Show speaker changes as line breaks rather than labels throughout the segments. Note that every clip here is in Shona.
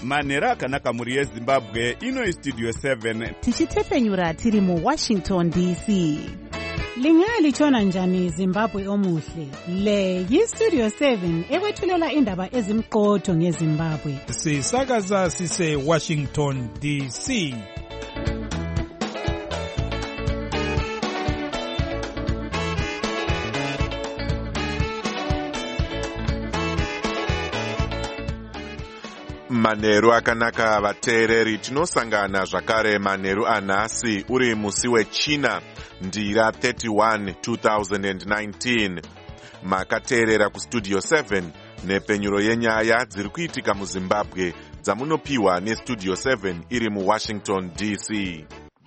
manheru akanaka mhuri yezimbabwe. Ino istudio 7
tichitefenyura tiri muWashington DC.
Lingalitshona njani Zimbabwe omuhle? Le yistudio 7 ekwethulela indaba ezimqotho ngeZimbabwe.
Sisakaza sise Washington DC.
Manheru akanaka vateereri, tinosangana zvakare manheru anhasi uri musi wechina ndira 31 2019. Makateerera kustudio 7 nepenyuro yenyaya dziri kuitika muZimbabwe dzamunopiwa nestudio 7 iri muWashington DC.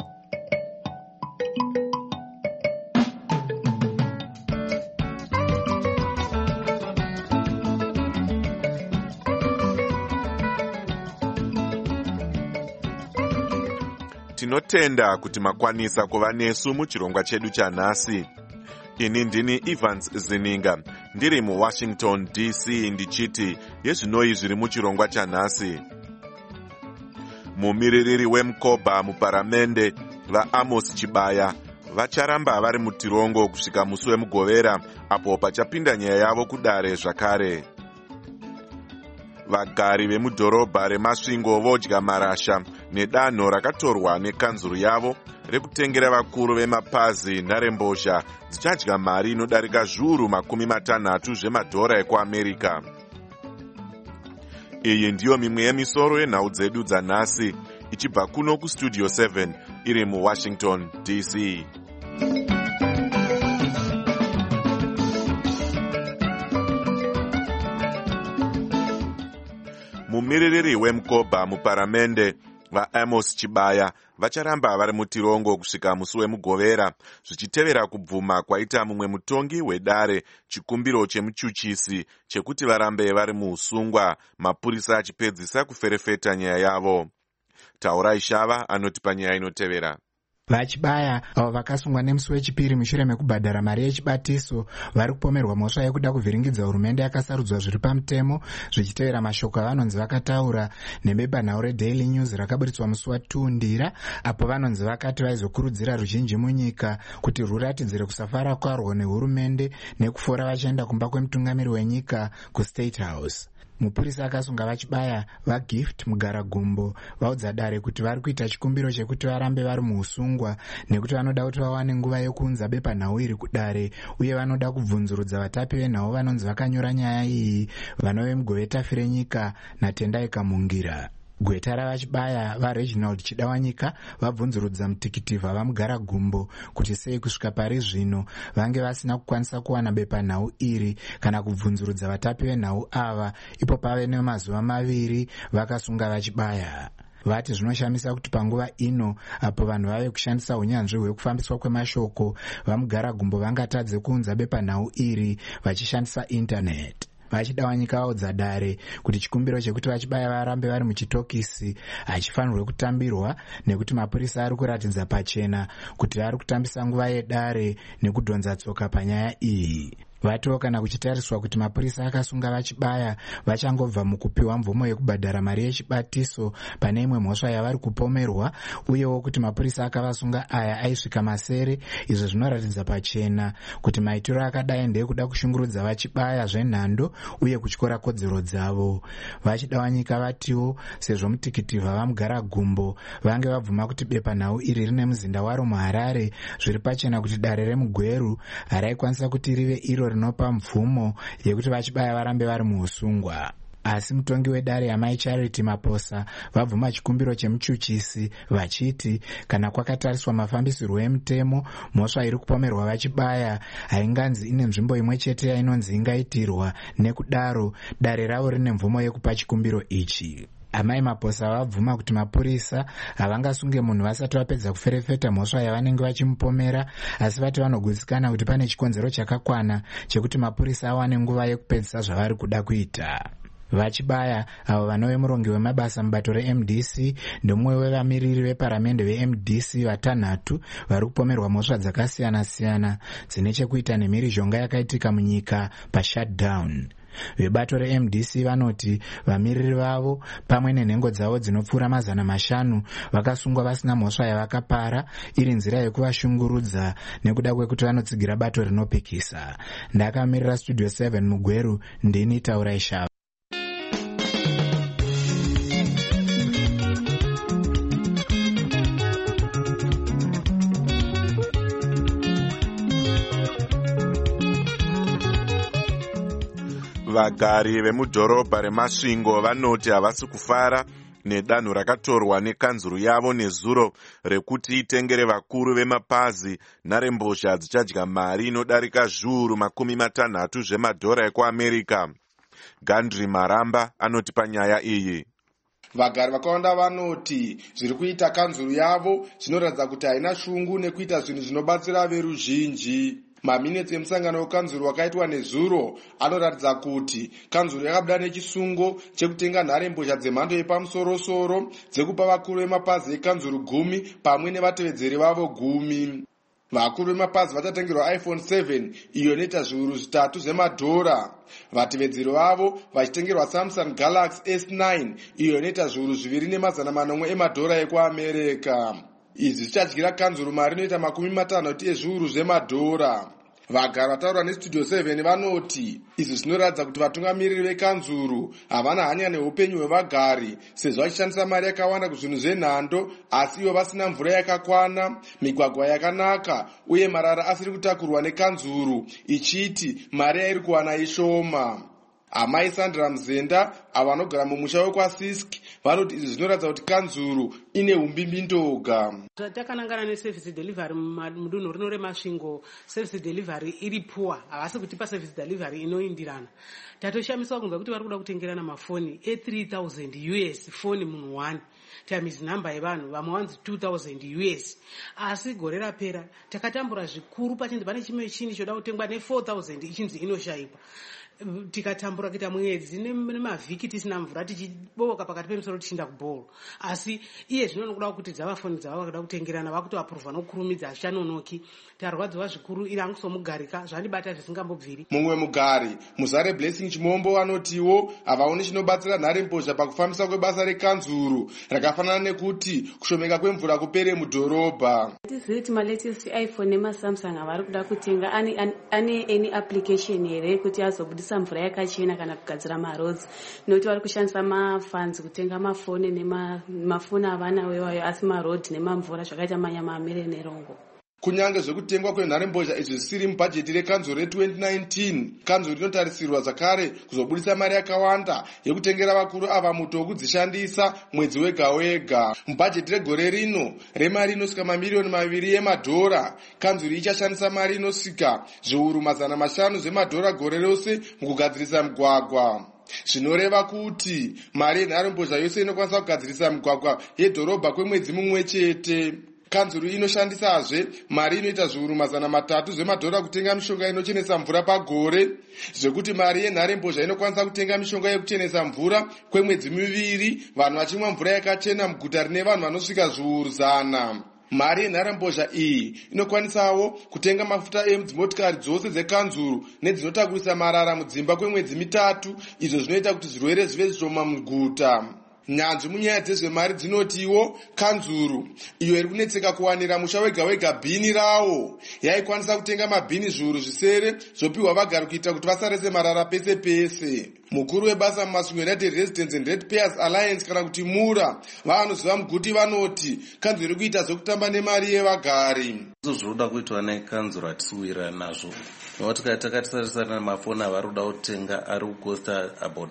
Tinotenda kuti makwanisa kuva nesu muchirongwa chedu chanhasi. Ini ndini Evans Zininga, ndiri muWashington DC ndichiti yezvinoi zviri muchirongwa chanhasi. Mumiririri wemukobha muparamende vaAmos Chibaya vacharamba vari mutirongo kusvika musi wemugovera apo pachapinda nyaya yavo kudare zvakare. Vagari vemudhorobha reMasvingo vodya marasha nedanho rakatorwa nekanzuru yavo rekutengera vakuru vemapazi nharembozha dzichadya mari inodarika zviuru 60 zvemadhora ekuAmerika. Iyi ndiyo mimwe yemisoro yenhau dzedu dzanhasi ichibva kuno kustudio 7 iri muWashington DC. Mumiririri wemukobha muparamende vaAmos Chibaya vacharamba vari mutirongo kusvika musi wemugovera zvichitevera kubvuma kwaita mumwe mutongi wedare chikumbiro chemuchuchisi chekuti varambe vari muusungwa, mapurisa achipedzisa kuferefeta nyaya yavo. Taurai Shava anotipa nyaya inotevera.
VaChibaya avo vakasungwa nemusi wechipiri mushure mekubhadhara mari yechibatiso vari kupomerwa mhosva yekuda kuvhiringidza hurumende yakasarudzwa zviri pamutemo, zvichitevera mashoko avanonzi vakataura nebepanhau reDaily News rakaburitswa musi wa2 ndira, apo vanonzi vakati vaizokurudzira ruzhinji munyika kuti ruratidzire kusafara kwarwo nehurumende nekufora vachienda kumba kwemutungamiri wenyika kuState House. Mupurisa akasunga vaChibaya vaGift Mugaragumbo vaudza dare kuti vari kuita chikumbiro chekuti varambe vari muusungwa nekuti vanoda kuti vawane nguva yokuunza bepanhau iri kudare, uye vanoda kubvunzurudza vatapi venhau vanonzi vakanyora nyaya iyi, vanove mugovetafi renyika naTendai Kamungira. Gweta ravaChibaya vaReginald Chidawanyika vabvunzurudza mutikiti vaMugaragumbo kuti sei kusvika pari zvino vange vasina kukwanisa kuwana bepanhau iri kana kubvunzurudza vatapi venhau ava ipo pave nemazuva 2 vakasunga vaChibaya. Vati zvinoshamisa kuti panguva ino apo vanhu vave kushandisa unyanzvi hwekufambiswa kwemashoko vaMugaragumbo vangatadze kuunza bepanhau iri vachishandisa intaneti. VaChidawanyika vaudza dare kuti chikumbiro chekuti vaChibaya varambe vari muchitokisi hachifanirwe kutambirwa nekuti mapurisa ari kuratidza pachena kuti ari kutambisa nguva yedare nekudhonza tsoka panyaya iyi. Vatiwo kana kuchitariswa kuti mapurisa akasunga vaChibaya vachangobva mukupiwa mvumo yekubhadhara mari yechibatiso pane imwe mhosva yavari kupomerwa, uyewo kuti mapurisa akavasunga aya aisvika masere, izvo zvinoratidza pachena kuti maitiro akadai ndekuda kushungurudza vaChibaya zvenhando uye kutyora kodzero dzavo. VaChidawanyika vatiwo sezvo mutikiti vaMugaragumbo vange vabvuma kuti bepanhau iri rine muzinda waro muHarare, zviri pachena kuti dare remuGweru haraikwanisa kuti rive iro rinopa mvumo yekuti vaChibaya varambe vari muusungwa. Asi mutongi wedare Amai Charity Maposa vabvuma chikumbiro chemuchuchisi vachiti kana kwakatariswa mafambisirwo emutemo, mhosva iri kupomerwa vaChibaya hainganzi ine nzvimbo imwe chete yainonzi ingaitirwa, nekudaro dare ravo rine mvumo yekupa chikumbiro ichi. Amai Maposa vabvuma kuti mapurisa havangasunge munhu vasati vapedza kuferefeta mhosva yavanenge vachimupomera, asi vati vanogutsikana kuti pane chikonzero chakakwana chekuti mapurisa awane nguva yekupedzisa zvavari kuda kuita. VaChibaya avo vanove murongi wemabasa mubato reMDC ndomumwe wevamiriri veparamende veMDC vatanhatu vari kupomerwa mhosva dzakasiyana-siyana dzine chekuita nemhirizhonga yakaitika munyika pashutdown. Vebato reMDC vanoti vamiriri vavo pamwe nenhengo dzavo dzinopfuura 500 vakasungwa vasina mhosva yavakapara, iri nzira yekuvashungurudza nekuda kwekuti vanotsigira bato rinopikisa. Ndakamirira Studio 7 muGweru, ndini Taurai Shava.
Vagari vemudhorobha reMasvingo vanoti havasi kufara nedanho rakatorwa nekanzuru yavo nezuro rekuti itengere vakuru vemapazi nharembozha dzichadya mari inodarika zviuru 60 zvemadhora ekuAmerica. Gandri Maramba anoti panyaya iyi.
Vagari vakawanda vanoti zviri kuita kanzuru yavo zvinoratidza kuti haina shungu nekuita zvinhu zvinobatsira veruzhinji. Maminitsi emusangano wekanzuru wakaitwa nezuro anoratidza kuti kanzuru yakabuda nechisungo chekutenga nharembozha dzemhando yepamusoro-soro dzekupa vakuru vemapazi ekanzuru 10 pamwe nevatevedzeri vavo 10. Vakuru vemapazi vachatengerwa iPhone 7 iyo inoita zviuru 3 zvemadhora. Vatevedzeri vavo vachitengerwa Samsung Galaxy S9 iyo inoita zviuru 2.4 emadhora ekuAmerica. Izvi zvichadyira kanzuru mari inoita 50 ezviuru zvemadhora. Vagari vataura neStudio 7 vanoti izvi zvinoratidza kuti vatungamiriri vekanzuru havana hanya neupenyu hwevagari, sezvo vachishandisa mari yakawanda kuzvinhu zvenhando asi ivo vasina mvura yakakwana, migwagwa yakanaka uye marara asiri kutakurwa nekanzuru, ichiti mari yairi kuwana ishoma. Amai Sandra Mzenda avo vanogara mumusha wekwaSisk vanoti izvi zvinoratidza kuti kanzuru ine umbimbindoga.
Takanangana neservice delivery mudunhu rino reMasvingo, service delivery iri poor, havasi kutipa service delivery inoindirana. Tatoshamiswa kunzwa kuti vari kuda kutengerana mafoni $3,000 foni munhu 1 times number yevanhu vamwe wanzi $2,000 asi gore rapera takatambura zvikuru pachinzi pane chimwe chini choda kutengwa ne$4,000 ichinzi inoshaipa. Tikatambura kuita mwedzi nemavhiki tisina mvura tichiboka pakati pemusoro tichienda kubhoro, asi iye zvino nokuda kuti dzavafoni dzava vakuda kutengerana vakutoapuruvha nokurumidza achanonoki. Tarwadziwa zvikuru iri angusomugarika zvandibata zvisingambobviri.
Mumwe mugari Muzare Blessing Chimombo anotiwo havaoni chinobatsira nharembozha pakufambisa kwebasa rekanzuru rakafanana nekuti kushomeka kwemvura kupere mudhorobha.
Tiziti malatest iPhone nemaSamsung avari kuda kutenga ane any application here kuti azobudisa mvura yakachena kana kugadzira maroads, nokuti vari kushandisa mafunds kutenga mafoni nemafoni avana wewayo asi maroad nemamvura zvakaita manyama amere nerongo.
Kunyange zvekutengwa kwenharembozha izvi zvisiri mubhajeti rekanzuru re2019, kanzuru inotarisirwa zvakare kuzobudisa mari yakawanda yekutengera vakuru ava muto wekudzishandisa mwedzi wega wega. Mubhajeti regore rino remari inosvika mamiliyoni 2 emadhora, kanzuru ichashandisa mari inosvika zviuru 500 zvemadhora gore rose mukugadzirisa migwagwa. Zvinoreva kuti mari yenharembozha yose inokwanisa kugadzirisa migwagwa yedhorobha kwemwedzi mumwe chete. Kanzuru inoshandisazve mari inoita zviuru 300 zvemadhora kutenga mishonga inochenesa mvura pagore, zvekuti mari yenharembozha inokwanisa kutenga mishonga yekuchenesa mvura kwemwedzi 2 vanhu vachimwa mvura yakachena muguta rine vanhu vanosvika zviuru 100. Mari yenharembozha iyi inokwanisawo kutenga mafuta edzimotikari dzose dzekanzuru nedzinotakurisa marara mudzimba kwemwedzi 3, izvo zvinoita kuti zvirwere zvive zvishoma muguta. Nyanzvi munyaya dzezvemari dzinotiwo kanzuru iyo iri kunetseka kuwanira musha wega wega bhini rawo yaikwanisa kutenga mabhini zviuru 7 zvopiwa vagari kuita kuti vasarese marara pese pese. Mukuru webasa muMasvingo United Residents and Ratepayers Alliance kana kuti MURA vanoziva muguti vanoti kanzuru iri kuita zvekutamba nemari yevagari.
Zvoda kuitwa nekanzuru hatisuwirana nazvo, nokuti takatarisana namafoni avari kuda kutenga ari kukosta about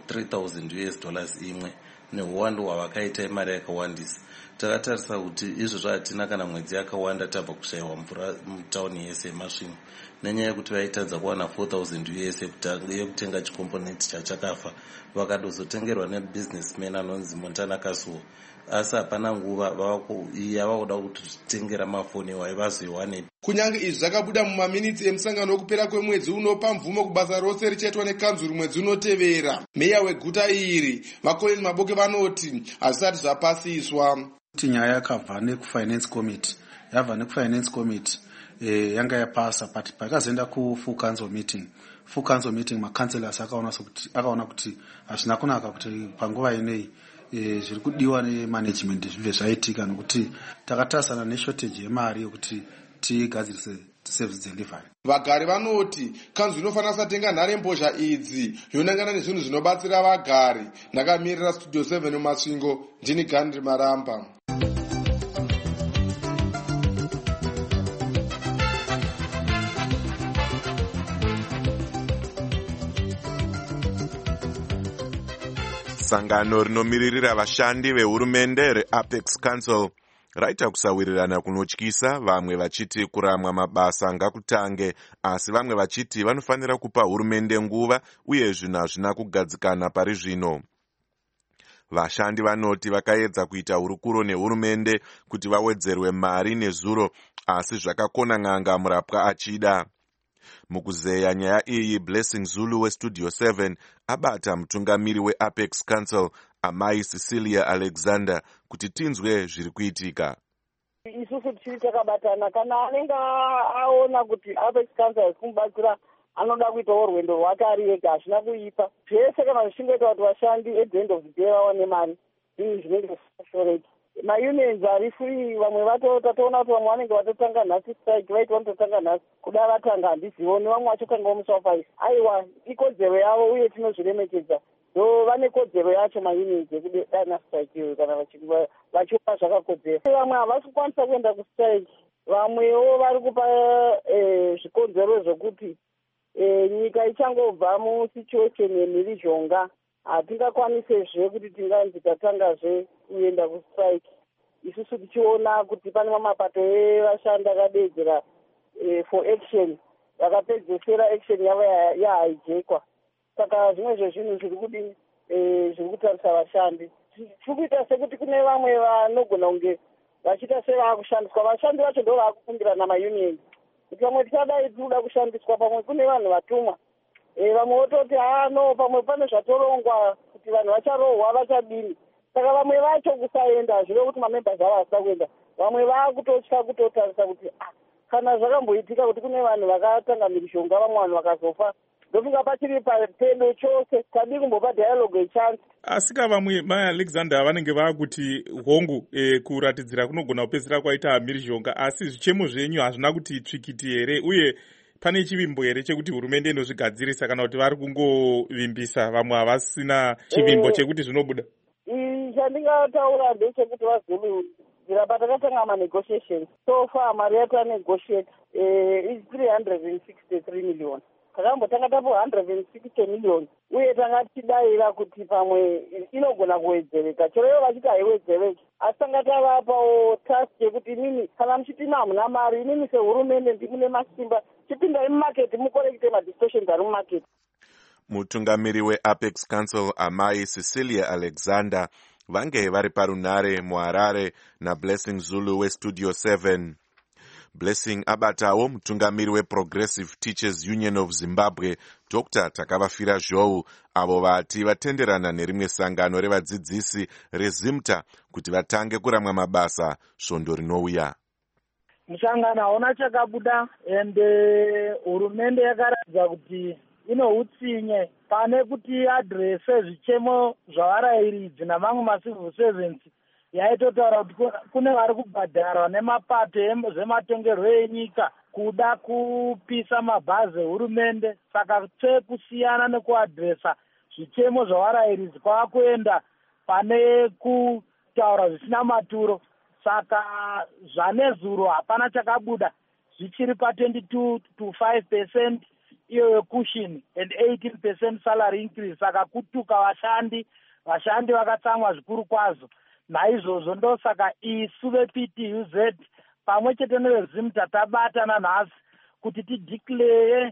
$3,000 imwe neuwandu hwavakaita imari yakawandisa. Takatarisa kuti izvozvo hatina kana mwedzi yakawanda tabva kushayiwa mvura mutauni yese yeMasvingo, nenyaya yekuti vaitadza kuwana $4,000 yekutenga chikomponenti chachakafa vakadozotengerwa nebusinessman anonzi Montana Kasuo, asi hapana nguva yavakuda kutitengera mafoni iwayo vazoiwane.
Kunyange izvi zvakabuda mumaminitsi emusangano wekupera kwemwedzi unopa mvumo kubasa rose richaitwa nekanzuru mwedzi unotevera. Meya weguta iri Makoleni Maboke vanoti hazvisati zvapasiswa.
Nyaya yakabva nekufinance committee, yabva nekufinance committee yanga yapasa, but pakazoenda ku-full council meeting macancelors akaona kuti hazvina kunaka kuti panguva inei zviri kudiwa nemanagement zvibve zvaitika, nokuti takatarisana neshortage yemari yokuti tigadzirise service delivery.
Vagari vanoti kanzuru inofanira kusatenga nharembozha idzi yonangana nezvinhu zvinobatsira vagari. Ndakamirira Studio 7 muMasvingo, ndini Gandhi Maramba.
Sangano rinomiririra vashandi vehurumende reApex Council raita kusawirirana kunotyisa, vamwe vachiti kuramwa mabasa ngakutange, asi vamwe vachiti vanofanira kupa hurumende nguva uye zvinhu hazvina kugadzikana pari zvino. Vashandi vanoti vakaedza kuita hurukuro nehurumende kuti vawedzerwe mari nezuro, asi zvakakona n'anga murapwa achida. Mukuzeya nyaya iyi, Blessing Zulu weStudio 7 abata mutungamiri weApex Council Amai Cecilia Alexander kuti tinzwe zviri kuitika.
Isusu tiri takabatana, kana anenge aona kuti Apex Council kumubatsira anoda kuitawo rwendo rwake ari ega, hazvina kuipa. Zvese kana zvichingoita kuti vashandi at the end of the day vaone mari, zvinhu zvinenge zvashoreka. Maunions ari free, vamwe tatoona kuti vamwe vanenge vatotanga nhasi strike, vaiti vanototanga nhasi kuda vatanga handizioni, vamwe vachotangawo musi wa5. Aiwa, ikodzero yavo uye tinozviremekedza. So vane kodzero yacho maunions yekudana strike iyo kana vachiona zvakakodzera. Vamwe havasi kukwanisa kuenda kustrike, vamwewo vari kupa zvikonzero zvokuti nyika ichangobva musituation yemhirizhonga, hatingakwanisezve kuti tinganzi tatangazve kuenda kustrike. Isusu tichiona kuti pane mapato evashandi akadedzera for action, vakapedzesera action yavo yahaijekwa. Saka zvimwe zvinhu zviri kudini, zviri kutarisa vashandi. Tiri kuita sekuti kune vamwe vanogona kunge vachiita sevaakushandiswa. Vashandi vacho ndo vaakufungira namaunions kuti vamwe tichadai tinoda kushandiswa, pamwe kune vanhu vatumwa. Vamwe vototi no, pamwe pane zvatorongwa kuti vanhu vacharohwa vachadini. Saka vamwe vacho kusaenda zvive kuti mamembers avo hasina kuenda. Vamwe vaakutotya kutotarisa kuti kana zvakamboitika kuti kune vanhu vakatanga mhirizhonga, vamwe vanhu vakazofa, ndofunga pachiri papedo chose, tadi kumbopa dialogue yechance.
Asika vamwe Mai Alexander vanenge vaakuti hongu kuratidzira kunogona kupedzisira kwaita mhirizhonga, asi zvichemo zvenyu hazvina kuti tsvikiti here, uye pane chivimbo here chekuti hurumende inozvigadzirisa, kana kuti vari kungovimbisa, vamwe havasina chivimbo chekuti zvinobuda?
Chandingataura ndechekuti vazoluzira patakatanga manegotiations, so far mari yatanegotiate is 363 million. Takambotanga tapo 160 million, uye tanga tichidayira kuti pamwe inogona kuwedzereka. Chero vachiti haiwedzereki, asi tanga tavapawo task yekuti inini kana muchitima hamuna mari, inini sehurumende ndimune masimba, chipindai mumaketi mukorekite madistortions ari mumaketi.
Mutungamiri weApex Council Amai Cecilia Alexander vange vari parunhare muHarare naBlessing Zulu weStudio 7. Blessing abatawo mutungamiri weProgressive Teachers Union of Zimbabwe Dr. Takavafira Zhou, avo vati vatenderana nerimwe sangano revadzidzisi reZimta kuti vatange kuramwa mabasa svondo rinouya.
Musangano hauna chakabuda, ende hurumende yakaratidza kuti inohutsinye pane kuti adrese zvichemo zvavarayiridzi namamwe macivil servants. Yaitotaura kuti kune vari kubhadharwa nemapato zvematongerwo enyika kuda kupisa mabhazi ehurumende, saka kusiyana nekuadresa zvichemo zvavarayiridzi kwavakuenda pane kutaura zvisina maturo. Saka zvanezuro hapana chakabuda, zvichiri pa22 to 5% iyo cushion and 18% salary increase. Saka kutuka vashandi vakatsamwa zvikuru kwazvo. Naizvozvo ndosaka isu vePTUZ pamwe chete neveZimta tabatana nhasi kuti tideclare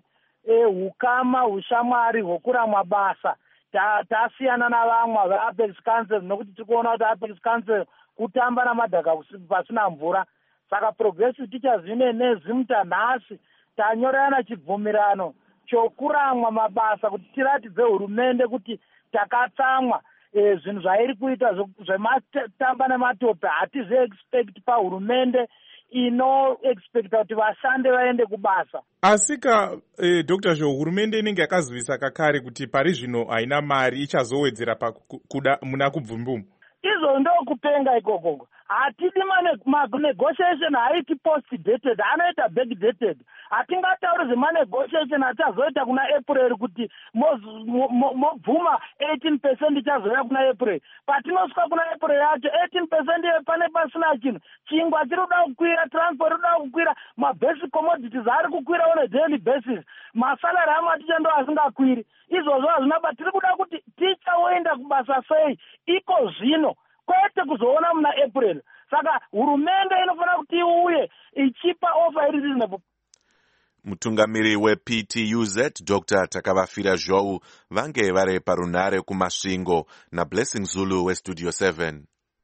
hukama ushamwari hwokuramwa basa. Tasiyana navamwe veApex Council nokuti tikuona kuti Apex Council kutamba namadhaka pasina mvura. Saka Progressive Teachers Union neZimta nhasi tanyorana chibvumirano chokuramwa mabasa kuti tiratidze hurumende kuti takatsamwa. Zvinhu zvairi kuita zvematamba nematope hatizi expect pahurumende inoexpecta kuti vashande vaende kubasa.
Asika Dr. Zhou, hurumende inenge yakazivisa kakare kuti pari zvino haina mari ichazowedzera pakuda muna kubvumbumu.
Izvo ndokupenga ikokoko. Hatidi negotiation haiti post dated, anoita back dated. Hatingatauri zvenegotiation achazoita kuna April kuti mobvuma 18% ichazoya kuna April. Patinosvika kuna April yacho 18% pane pasina chinhu. Chingwa chiri kuda kukwira, transport iri kuda kukwira, mabasic commodities ari kukwira on a daily basis. Masalary amaticha ndo asingakwiri. Izvozvo hazvinaba, tiri kuda kuti tichaoenda kubasa sei iko zvino, kwete kuzoona muna April. Saka hurumende inofanira kuti iuye ichipa offer iri reasonable.
Mutungamiri wePTUZ Dr. Takavafira Zhou vange vari parunare kumasvingo naBlessing Zulu weStudio 7.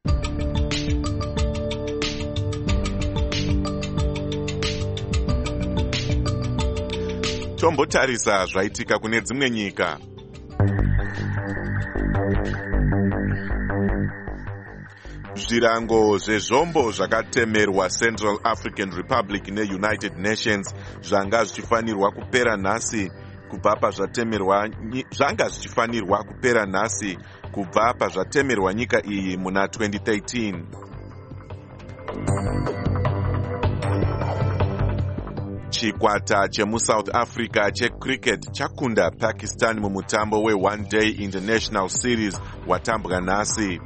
Tombotarisa zvaitika kune dzimwe nyika. Zvirango zvezvombo zvakatemerwa Central African Republic neUnited Nations zvanga zvichifanirwa kupera nhasi kubva pazvatemerwa nyika iyi muna 2013. Chikwata chemuSouth Africa checricket chakunda Pakistan mumutambo we-One Day International Series watambwa nhasi.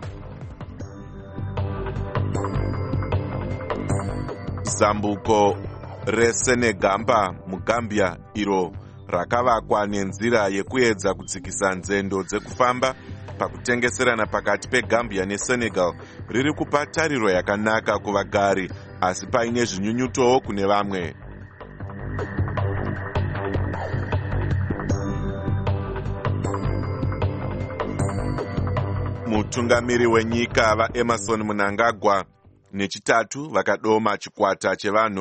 Zambuko reSenegamba muGambia iro rakavakwa nenzira yekuedza kudzikisa nzendo dzekufamba pakutengeserana pakati peGambia neSenegal riri kupa tariro yakanaka kuvagari, asi paine zvinyunyutowo kune vamwe. Mutungamiri wenyika vaEmerson Mnangagwa nechitatu vakadoma chikwata chevanhu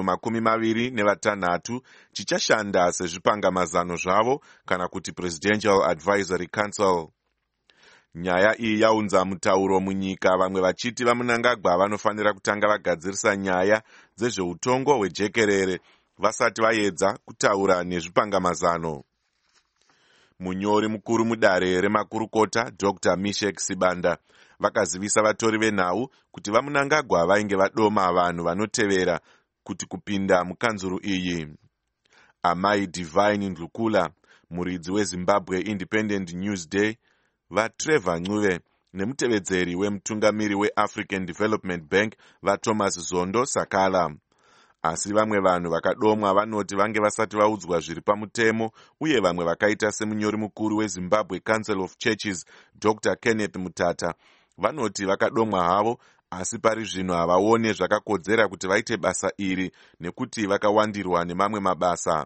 26 chichashanda sezvipangamazano zvavo kana kuti Presidential Advisory Council. Nyaya iyi yaunza mutauro munyika, vamwe vachiti vaMnangagwa vanofanira kutanga vagadzirisa nyaya dzezveutongo hwejekerere vasati vaedza kutaura nezvipangamazano. Munyori mukuru mudare remakurukota Dr. Mishek Sibanda vakazivisa vatori venhau kuti vaMnangagwa vainge vadoma vanhu vanotevera kuti kupinda mukanzuru iyi. Amai Divine Ndlukula, muridzi weZimbabwe Independent Newsday, vaTrevor Ncube nemutevedzeri wemutungamiri weAfrican Development Bank vaThomas Zondo Sakala. Asi vamwe vanhu vakadomwa vanoti vange vasati vaudzwa zviri pamutemo, uye vamwe vakaita semunyori mukuru weZimbabwe Council of Churches Dr. Kenneth Mutata vanoti vakadomwa havo, asi pari zvino havaone zvakakodzera kuti vaite basa iri nekuti vakawandirwa nemamwe mabasa.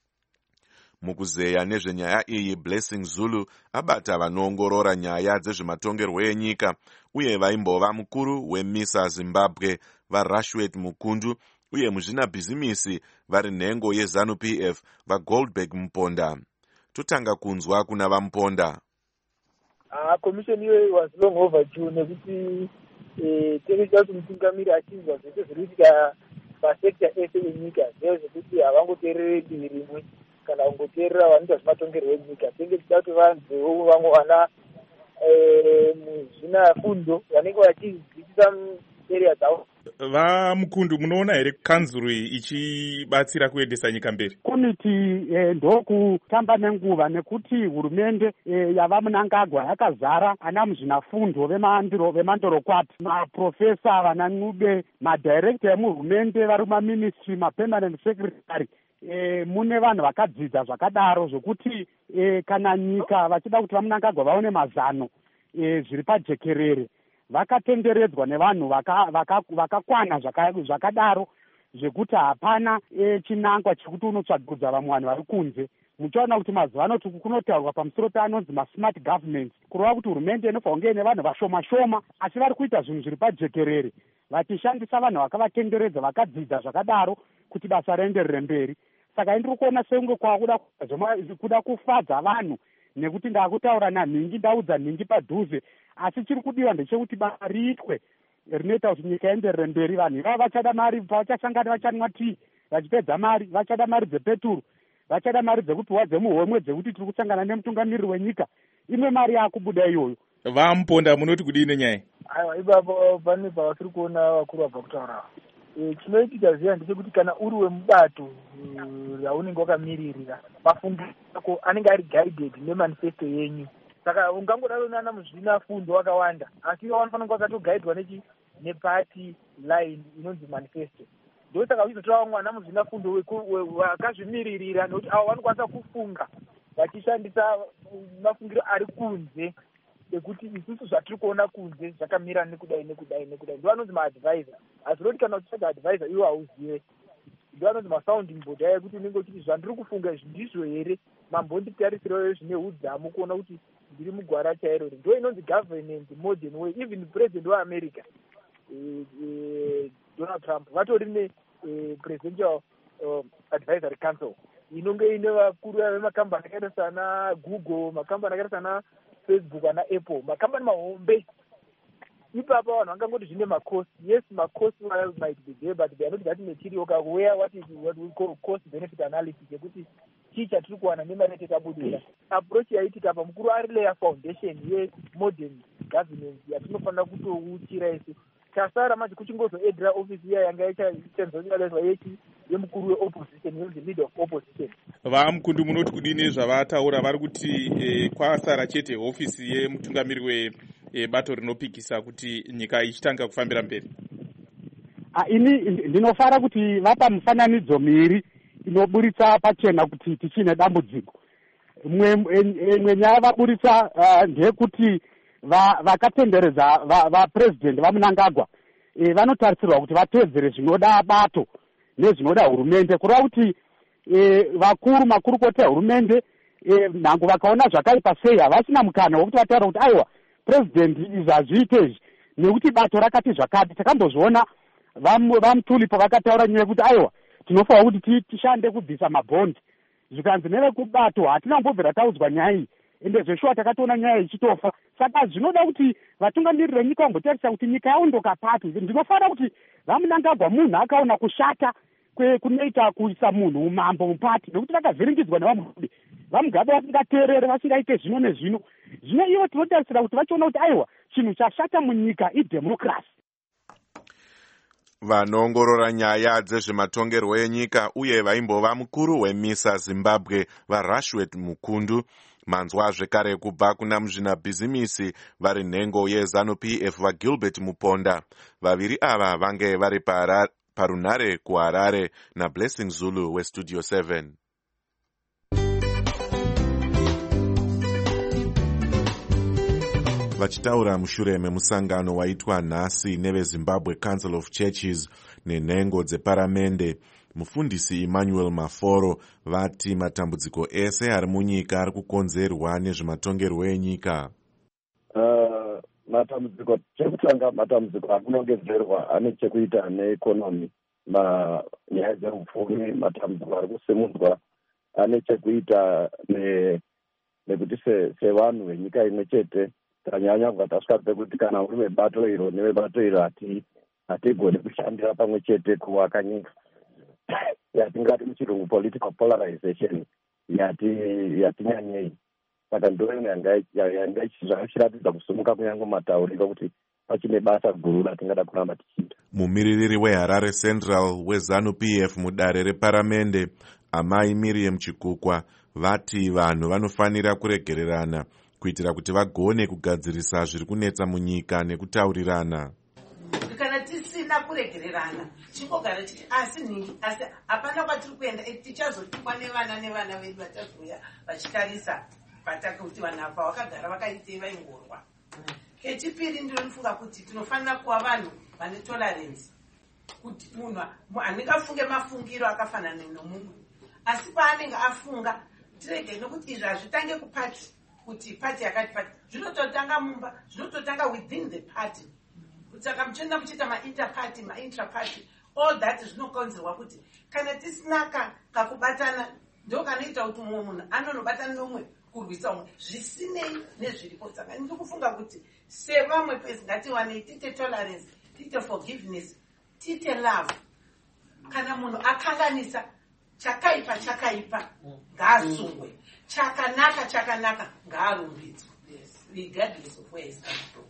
Mukuzeya nezvenyaya iyi, Blessing Zulu abata vanoongorora nyaya dzezvematongerwo enyika uye vaimbova mukuru weMISA Zimbabwe vaRashwet Mukundu uye muzvinabhizimisi vari nhengo yeZANU-PF vaGoldberg Muponda. Totanga kunzwa kuna vaMuponda.
Commission iyoyo was long overdue nekuti terecha kuti mutungamiri achinzwa zvese zviri kuitika pasekta ese yenyika zviya zvekuti havangoteerere divi rimwe kana kungoteerera vanoita zvematongerwo enyika. Tenge tichida kuti vanzewo vamwe vana muzvina fundo vanenge vachidzidzisa area dzavo.
VaMukundu, munoona here kanzuru ichibatsira kuendesa nyika mberi?
Komiti ndokutamba nenguva nekuti hurumende yavaMnangagwa yakazara ana muzvinafundo vemandorokwati, maprofesa, vana Ncube, madirekta emuhurumende vari mumaministry, mapermanent secretary. Mune vanhu vakadzidza zvakadaro zvokuti kana nyika vachida kuti vaMnangagwa vaone mazano zviri pajekerere, vakatenderedzwa nevanhu vakakwana zvakadaro zvekuti hapana chinangwa chekuti unotsvagudza vamwe vanhu vari kunze. Muchaona kuti mazuva ano kunotaurwa pamusoro peanonzi masmart government, kureva kuti hurumende inofanira kunge ine vanhu vashoma shoma asi vari kuita zvinhu zviri pajekerere, vachishandisa vanhu vakavatenderedza vakadzidza zvakadaro kuti basa rienderere mberi. Saka ndiri kuona sekunge kuda kufadza vanhu nekuti ndakutaura nanhingi, ndaudza nhingi padhuze, asi chiri kudiwa ndechekuti basa riitwe rinoita kuti nyika ienderere mberi. Vanhu ivava vachada mari pavachasangana vachanwa tii vachipedza mari, vachada mari dzepeturu, vachada mari dzekupiwa dzemuhomwe dzekuti tiri kusangana nemutungamiriri wenyika. Imwe mari yakubuda iyoyo.
Vamuponda munoti kudini nyaya?
Aiwa, ipapo pane pavasiri kuona vakuru vabva kutaura. Chinoitika zviya ndechekuti kana uri wemubato raunenge wakamiririra, mafungiro ako anenge ari guided nemanifesto yenyu. Saka ungangodaro nana muzvinafundo wakawanda, asi ivo vanofanira kunge vakatogaidwa nepati line inonzi manifesto. Ndosaka uchizotora mwana muzvinafundo wakazvimiririra, nokuti avo vanokwanisa kufunga vachishandisa mafungiro ari kunze ekuti isusu zvatiri kuona kunze zvakamira nekudai. Ndo vanonzi maadvisor. Asi roti kana uchitsvaga advisor iwo hauzive. Ndo vanonzi masounding board aya kuti unenge uchiti zvandiri kufunga izvi ndizvo here, mambonditarisirawo zvine udzamu kuona kuti ndiri mugwara chairo. Ndo inonzi governance modern way. Even president weAmerica Donald Trump vatori nepresidential advisory council inonge ine vakuru vemakambani akaita sana Google, makambani akaita sana Facebook ana Apple, makambani mahombe. Ipapo vanhu vangangoti zvine macost. Yes, macost might be there, but they are not that material. Where what we call cost benefit analysis yekuti chii chatiri kuwana nemari yatakabudira. Approach yaitika apa mukuru ari layer foundation yemodern governance yatinofanira kutouchira isu. Chasara manje kuchingozoedera office iya yanga ichanzonyalezwa yemukuru weopposition yonzi leader of opposition.
Vamukundu munoti kudini zvavataura? Vari kuti kwasara chete ofisi yemutungamiri webato rinopikisa kuti nyika ichitanga kufambira mberi.
Ini ndinofara kuti vapa mufananidzo miri inoburitsa pachena kuti tichine dambudziko. Imwe nyaya vaburitsa ndeyekuti vakatenderedza vapresident vaMnangagwa vanotarisirwa kuti vatedzere zvinoda bato nezvinoda hurumende, kureva kuti makurukota ehurumende nhango vakaona zvakaipa sei havasina mukana wekuti vataura kuti aiwa president izvi hazviite izvi nekuti bato rakati zvakati. Takambozviona vamutulipo vakataura nyaya yekuti aiwa tinofanira kuti tishande kubvisa mabhondi, zvikanzi nevekubato hatina kumbobvira taudzwa nyaya iyi, ende zveshuwa takatoona nyaya ichitofa. Saka zvinoda kuti vatungamiriri venyika vangotarisa kuti nyika yaondoka pati. Ndinofanira kuti vaMnangagwa munhu akaona kushata kunoita kuisa munhu umambo mupati, nekuti vakavhiringidzwa nevamugabe. Vamugabe vasingateerere, vasingaite zvino nezvino. Zvino ivo tinotarisira kuti vachiona kuti aiwa chinhu chashata munyika idhemokirasi.
Vanoongorora nyaya dzezvematongerwo enyika uye vaimbova mukuru weMISA Zimbabwe vaRashwet Mukundu manzwa zvekare kubva kuna muzvinabhizimisi vari nhengo yeZANU-PF vaGilbert Muponda. Vaviri ava vange vari parunare kuHarare naBlessing Zulu weStudio 7. Vachitaura mushure memusangano waitwa nhasi neveZimbabwe Council of Churches nenhengo dzeparamende, mufundisi Emmanuel Maforo vati matambudziko ese ari munyika ari kukonzerwa nezvematongerwo enyika.
Matambudziko chekutanga, matambudziko ari kunongedzerwa ane chekuita neekonomi, nyaya dzehupfumi. Matambudziko ari kusimudzwa ane chekuita nekuti sevanhu venyika imwe chete tanyanya kubva tasvika pekuti kana uri webato iro newebato iro hatigoni kushandira pamwe chete kuvaka nyika. Yatingati muchirungu political polarization yatinyanyei. Saka ndoyo yanga ichiratidza kusumuka kunyange matauriro kuti pachine basa guru ratingada kuramba tichiita.
Mumiririri weHarare Central weZANU-PF mudare reparamende Amai Miriam Chikukwa vati vanhu vanofanira kuregererana kuitira kuti vagone kugadzirisa zviri kunetsa munyika nekutaurirana.
Kana tisina kuregererana chingogara chiti asi hapana kwatiri kuenda, tichazotukwa nevana vedu vachazouya vachitarisa patake kuti vanhu apa vakagara vakaitei vaingorwa. Kechipiri ndinofunga kuti tinofanira kuva vanhu vane tolerance, kuti munhu anengafunge mafungiro akafanana nomumwe, asi paanenge afunga tirege, nokuti izvi hazvitange kupati kuti pati yakati pati, zvinototanga mumba, zvinototanga within the party. Saka muchienda muchiita mainterparty, maintraparty, all that zvinokonzerwa kuti kana tisina kakubatana ndo kanoita kuti mumwe munhu anonobatana nomwe kurwisa umwe zvisinei nezviripo. Saka ndiri kufunga kuti sevamwe pesi ngatiwanei tiite tolerance, tiite forgiveness, tiite love. Kana munhu akanganisa chakaipa ngaasungwe, chakanaka ngaarumbidzwe, regardless of where he's come from.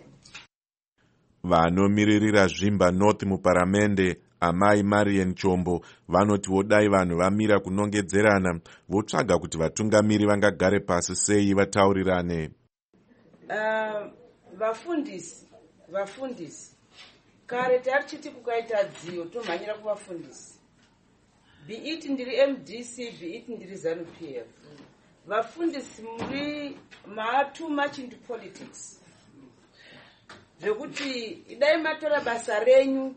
Vanomiririra Zvimba North muparamende, amai Marian Chombo, vanotiwo dai vanhu vamira kunongedzerana votsvaga kuti vatungamiri vangagare pasi sei vataurirane.
Vafundisi kare tarichiti kukaita dziyo tomhanyira kuvafundisi, be it ndiri MDC, be it ndiri ZANU-PF. Vafundisi muri too much into politics, zvekuti idai matora basa renyu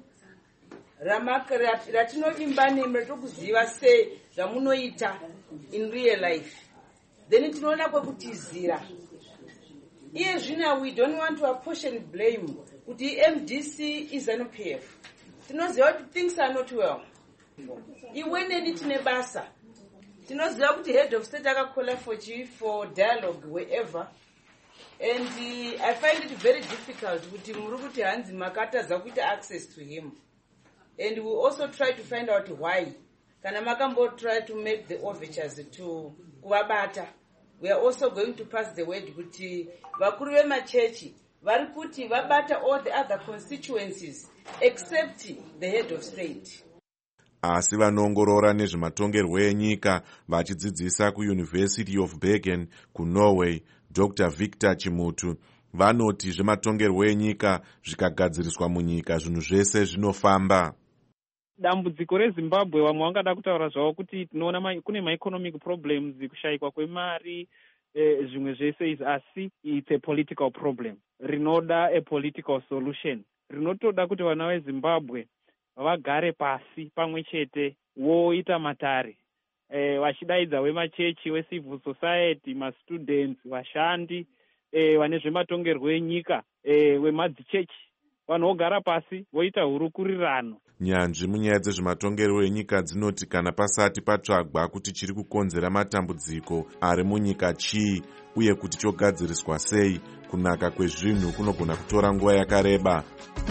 ratinovimba nemi ratokuziva sei zvamunoita in real life, then tinoona kwekutizira. Iye zvino we don't want to apportion blame kuti MDC is ZANU-PF. Tinoziva kuti things are not well. Iwe neni tine basa. Tinoziva kuti head of state akakola for dialogue wherever. And I find it very difficult kuti muri kuti hanzi makatadza kuita access to him. And we also try to find out why. Kana makambo try to make the overtures to kuvabata. We are also going to pass the word kuti vakuru vemachechi vari kuti vabata all the other constituencies except the head of state.
Asi vanoongorora nezvematongerwo enyika vachidzidzisa kuUniversity of Bergen kuNorway, Dr. Victor Chimutu, vanoti zvematongerwo enyika zvikagadziriswa munyika zvinhu zvese zvinofamba.
Dambudziko reZimbabwe vamwe vangada kutaura zvavo kuti tinoona kune ma-economic problems, kushayikwa kwemari, zvimwe zvese izvi, asi it's a political problem. Rinoda a political solution. Rinotoda kuti vana veZimbabwe vagare pasi pamwe chete voita matare. Vachidaidza wemachechi, wecivil society, mastudents, vashandi, vane zvematongerwo enyika, wemadzichechi. Vanhu vogara pasi voita hurukurirano.
Nyanzvi munyaya dzezvematongerwo enyika dzinoti kana pasati patsvagwa kuti chiri kukonzera matambudziko ari munyika chii uye kuti chogadziriswa sei, kunaka kwezvinhu kunogona kutora nguva yakareba.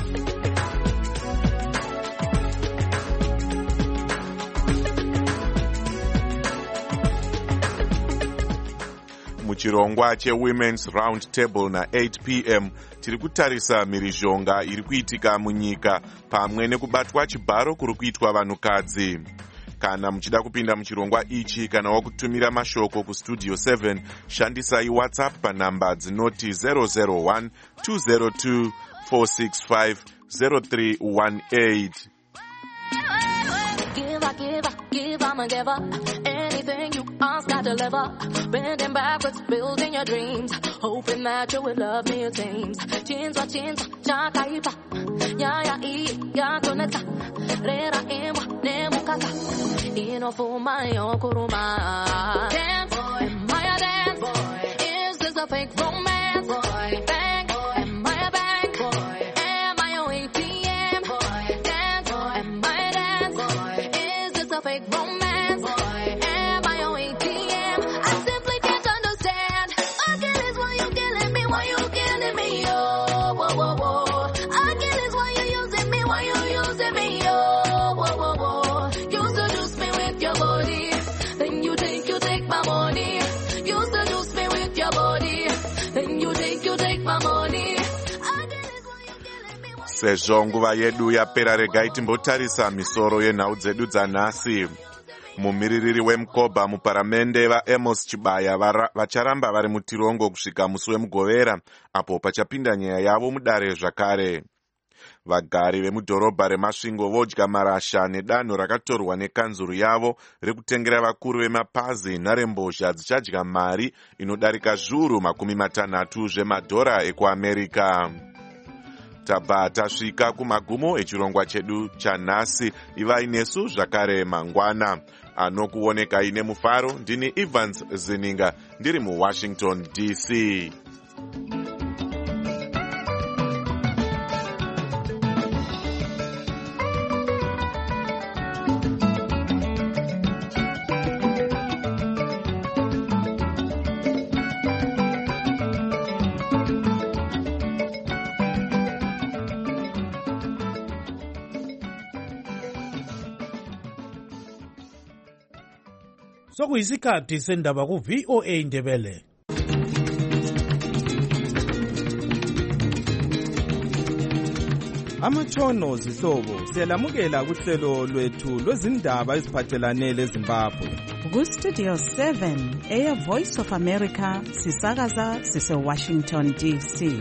Muchirongwa cheWomen's Round Table na8 p.m. tiri kutarisa mhirizhonga iri kuitika munyika pamwe nekubatwa chibharo kuri kuitwa vanhukadzi. Kana muchida kupinda muchirongwa ichi kana wakutumira mashoko kustudio 7, shandisai WhatsApp panhamba dzinoti 001 202 465 0318.
Give, I'ma give up anything you ask, I deliver. Bending backwards, building your dreams, hoping that you will love me, it seems. Chinza, chakaipa, ya, toneta, rera, nemukata, inofuma, yokuruma. Dance, am I a dance? Boy. Is this a fake romance? Boy. Bang, am I a bank? Boy. Am I a ATM? Boy. Dance, am I a dance? Boy. Is this a fake romance? Boy. Am I a ATM? I simply can't understand. Achilles, why you killing me? Why you killing me? Oh, whoa, whoa, whoa. Achilles, why you using me? Why you using me? Oh, whoa, whoa, whoa. You seduce me with your body, then you take my money. You seduce me with your body, then you take my money.
Sezvo nguva yedu yapera, regai timbotarisa misoro yenhau dzedu dzanhasi. Mumiririri weMukoba muparamende vaAmos Chibaya vacharamba vari mutirongo kusvika musi wemugovera, apo pachapinda nyaya yavo mudare zvakare. Vagari vemudhorobha reMasvingo vodya marasha nedanho rakatorwa nekanzuru yavo rekutengera vakuru vemapazi nharembozha dzichadya mari inodarika zviuru 60 zvemadhora ekuAmerika. Tabva tasvika kumagumo echirongwa chedu chanhasi. Ivai nesu zvakare mangwana. Anokuonekai nemufaro ndini Evans Zininga ndiri muWashington DC.
sokuyisikhathi sendaba ku-VOA Indebele.
Amatshono zihlobo siyalamukela kuhlelo lwethu lwezindaba eziphathelane leZimbabwe.
Ku-Studio 7 Air Voice of America sisakaza sise-Washington DC.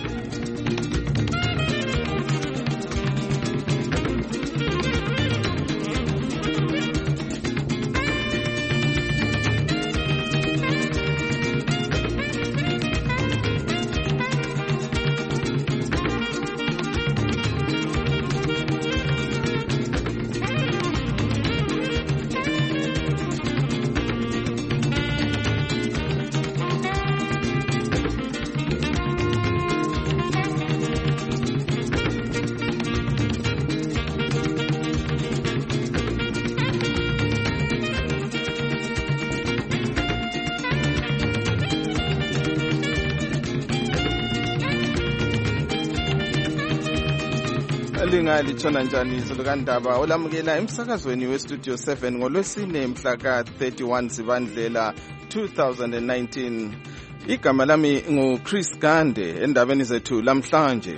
Litshona njani izolukandaba olamukela emsakazweni westudio 7 ngolwesine mhla ka 31 Zibandlela 2019. Igama lami nguChris Gande. Endabeni zethu lamhlanje,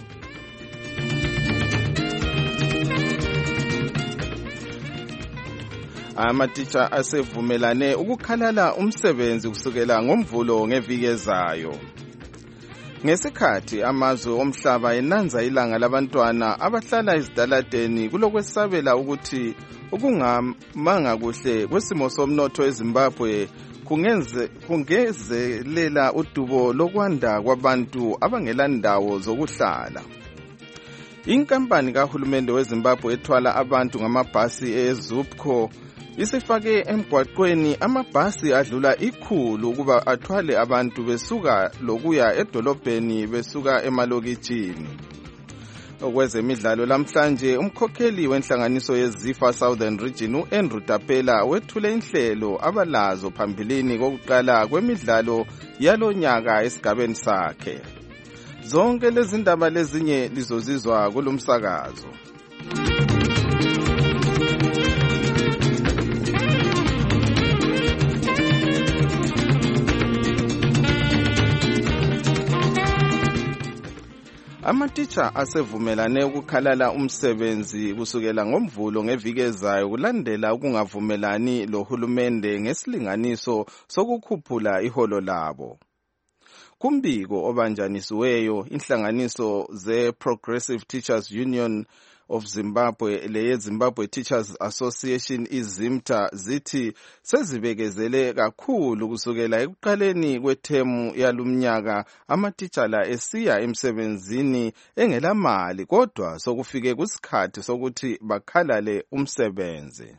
amatitsha asevumelane ukukhalala umsebenzi kusukela ngoMvulo ngeviki ezayo. Ngesikhathi amazwe omhlaba enanza ilanga labantwana abahlala ezitaladeni kulokwesabela ukuthi ukungamanga kuhle kwesimo somnotho eZimbabwe kungezelela udubo lokwanda kwabantu abangela ndawo zokuhlala. Inkampani kahulumende weZimbabwe ethwala abantu ngamabhasi eZupco isifake emgwaqweni amabhasi adlula 100 ukuba athwale abantu besuka lokuya edolobheni besuka emalokitshini. Okwezemidlalo lamhlanje, umkhokheli wenhlanganiso yeZifa Southern Region uAndrew Tapela wethule inhlelo abalazo phambilini kokuqala kwemidlalo yalonyaka esigabeni sakhe. Zonke lezi ndaba lezinye lizozizwa kulomsakazo. Amatitsha asevumelane ukukhalala umsebenzi kusukela ngoMvulo ngeviki ezayo kulandela ukungavumelani lohulumende ngesilinganiso sokukhuphula iholo labo. Kumbiko obanjanisiweyo, inhlanganiso ze-Progressive Teachers Union of Zimbabwe leye-Zimbabwe Teachers Association iZimta zithi sezibekezele kakhulu kusukela ekuqaleni kwethemu yalumnyaka amatitsha la esiya emsebenzini engelamali, kodwa sokufike kusikhathi sokuthi bakhalale umsebenzi.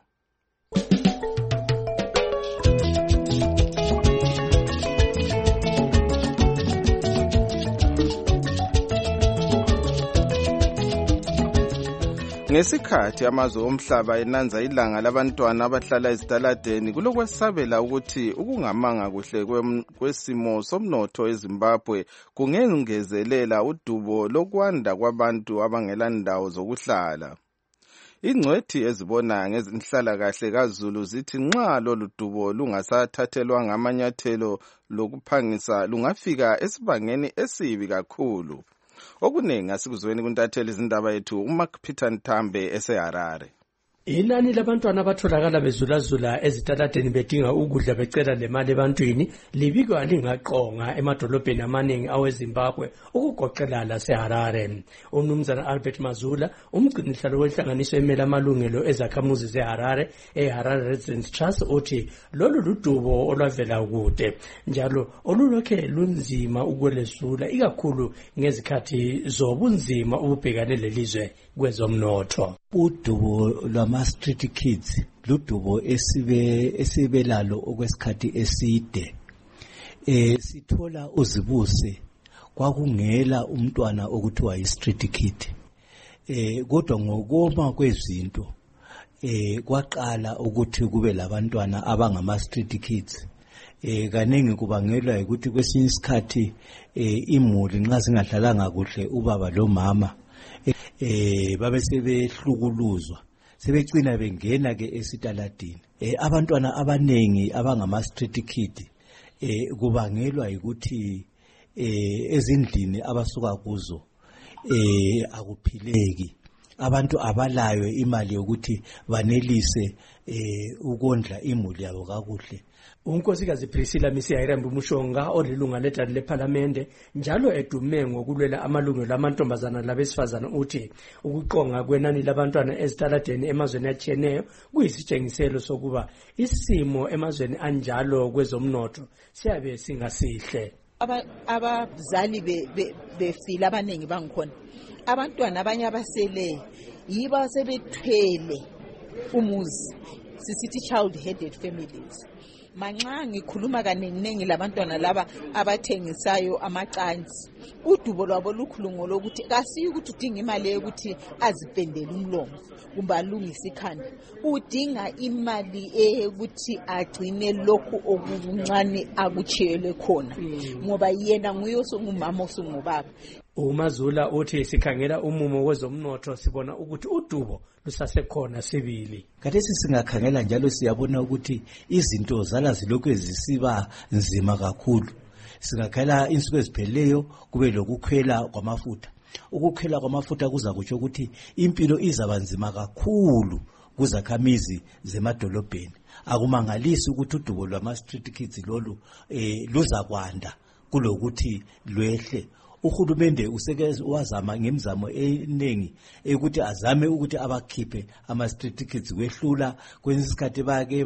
Ngesikhathi amazwe omhlaba enanza ilanga labantwana abahlala ezitaladeni kulokwesabela ukuthi ukungamanga kuhle kwesimo somnotho eZimbabwe kungengezelela udubo lokwanda kwabantu abangela ndawo zokuhlala. Ingcwethi ezibona ngezinhlalakahle kaZulu zithi nxa lolu dubo lungasathathelwa ngamanyathelo lokuphangisa lungafika esibangeni esibi kakhulu. Okuningi asikuzweni kuntatheli izindaba yethu uMark Peter Ntambe eseHarare.
Inani labantwana abatholakala bezulazula ezitaladeni bedinga ukudla becela lemali ebantwini libikwa lingaqonga emadolobheni amaningi aweZimbabwe ukugoqela laseHarare. Umnumzana Albert Mazula, umgcinihlalo wenhlanganiso emela amalungelo ezakhamuzi zeHarare eHarare Residents Trust, uthi lolu ludubo olwavela kude njalo olulokhe lunzima ukwelesula ikakhulu ngezikhathi zobunzima ububhekane lelizwe kwezomnotho.
Udubo lwama-street kids ludubo esibelalo okwesikhathi eside. Sithola uzibuse kwakungela umntwana okuthiwa yi-street kid. Kodwa ngokoma kwezinto kwaqala ukuthi kube labantwana abangama-street kids. Kaningi kubangelwa ukuthi kwesinye isikhathi imuli nxa zingadlalanga kuhle ubaba lo mama babe sebehlukuluzwa sebegcina bengena ke esitaladini. abantwana abanengi abangama-street kid kubangelwa ukuthi ezindlini abasuka kuzo akuphileki. Abantu abalayo imali yokuthi banelise ukondla imuli yabo kakuhle.
unkosikazi Priscilla Misiyayirambi Mushonga olilunga ledali lephalamende njalo edume ngokulwela amalungelo amantombazana labesifazana uthi ukuqonga kwenani labantwana ezitaladeni emazweni atshiyeneyo kuyisitshengiselo sokuba isimo emazweni anjalo kwezomnotho siyabe singasihle.
Abazali befile abaningi bangikhona abantwana abanye abasele yiba sebethwele umuzi sisithi child headed families. Manxa ngikhuluma kanenginengi labantwana laba abathengisayo amacansi udubo lwabo lukhulungo lokuthi kasiyi ukuthi udinga imali yokuthi azipendele umlomo kumbe alungise ikhanda, udinga imali ukuthi agcine lokhu okuncane akuchiyele khona ngoba yena nguye osungumama osungubaba.
uMazula uthi sikhangela umumo wezomnotho sibona ukuthi udubo lusasekhona sibili.
Khathesi singakhangela njalo siyabona ukuthi izinto zala zilokhu zisiba nzima kakhulu. Singakhangela insuku ezipheleyo kube lokukhwela kwamafutha. Ukukhwela kwamafutha kuza kutsho ukuthi impilo izaba nzima kakhulu kuzakhamizi zemadolobheni. Akumangalisi ukuthi udubo lwama-street kids lolu luza kwanda kulokuthi lwehle. Uhulumende useke wazama ngemizamo eningi ukuthi azame ukuthi abakhiphe ama-street kids kwehlula kwenye isikhathi bake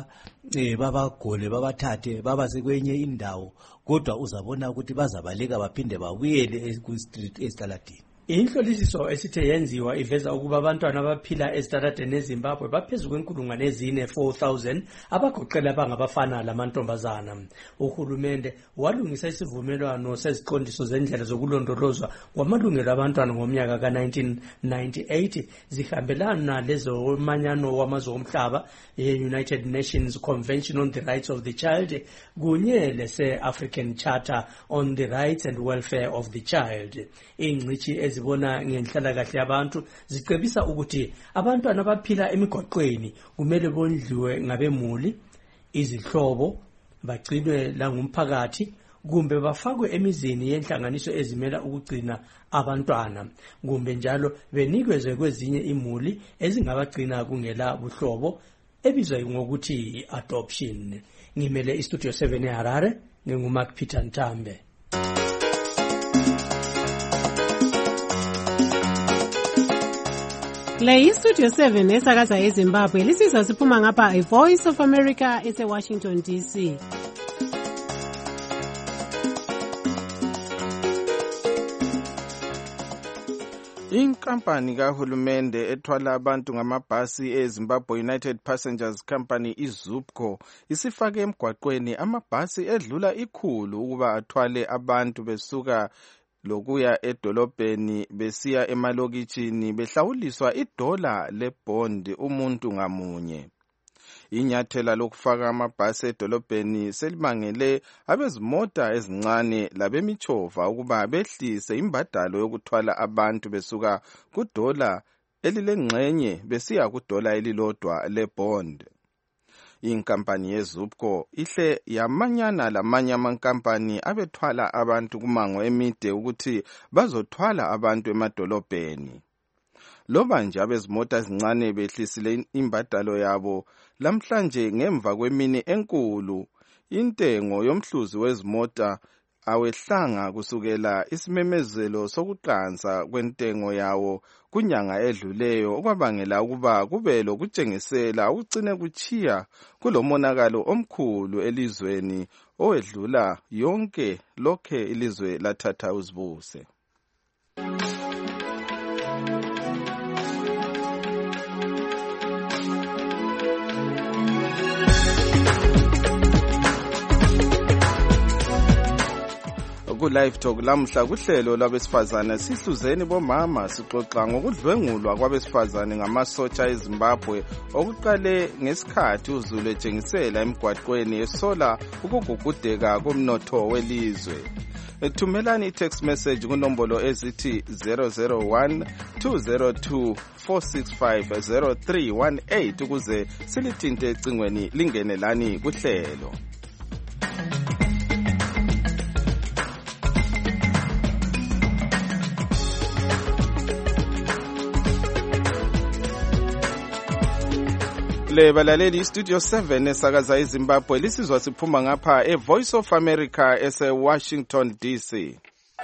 babagole babathathe babase kwenye indawo, kodwa uzabona ukuthi bazabaleka baphinde babuyele ku-street esitaladini.
Inhlolisiso esithe yenziwa iveza ukuba abantwana abaphila ezitaladeni eZimbabwe baphezulu kwenkulungwane ezine 4,000 abagoqela abangabafana lamantombazana. Uhulumende walungisa isivumelwano seziqondiso zendlela zokulondolozwa kwamalungelo abantwana ngomnyaka ka-1998 zihambelana lezo manyano wamazwe omhlaba ye-United Nations Convention on the Rights of the Child kunye lese-African Charter on the Rights and Welfare of the Child. Ingcithi ezibona ngenhlalakahle yabantu zicebisa ukuthi abantwana abaphila emigoqweni kumele bondliwe ngabemuli, izihlobo, bagcinwe langumphakathi kumbe bafakwe emizini yenhlanganiso ezimela ukugcina abantwana kumbe njalo benikezwe kwezinye imuli ezingabagcina kungela buhlobo ebizwa ngokuthi adoption. Ngimele istudio 7 eHarare nginguMark Peter Ntambe.
Le istudio 7 esakaza eZimbabwe lisizwa siphuma ngapha iVoice of America eseWashington DC.
Inkampani kahulumende ethwala abantu ngamabhasi eZimbabwe United Passengers Company iZUPCO isifake emgwaqweni amabhasi edlula 100 ukuba athwale abantu besuka lokuya edolobheni besiya emalokitshini behlawuliswa $1 lebhondi umuntu ngamunye. Inyathela lokufaka amabhasi edolobheni selimangele abezimota ezincane labemichova ukuba behlise imbadalo yokuthwala abantu besuka $1 elilengxenye besiya $1 elilodwa lebhondi. Inkampani yeZUPCO ihle yamanyana lamanye amankampani abethwala abantu kumango emide ukuthi bazothwala abantu emadolobheni. Loba nje abezimota ezincane behlisile imbadalo yabo lamhlanje ngemva kwemini enkulu, intengo yomhluzi wezimota awehlanga kusukela isimemezelo sokuqansa kwentengo yawo kunyanga edluleyo okwabangela ukuba kube lokutshengisela ukucine kuchiya kulomonakalo omkhulu elizweni owedlula yonke lokhe ilizwe lathatha uzibuse. Ku-Live Talk lamhla kuhlelo lwabesifazane sihluzeni bomama sixoxa ngokudlwengulwa kwabesifazane ngamasotsha eZimbabwe okuqale ngesikhathi uZulu etshengisela emgwaqweni esola ukugugudeka komnotho welizwe. Thumelani i-text message kunombolo ezithi 001 202 465 0318 ukuze silithinte ecingweni lingene lani kuhlelo. Le balaleli Studio 7 esakaza eZimbabwe lisizwa siphuma ngapha eVoice of America ese-Washington DC.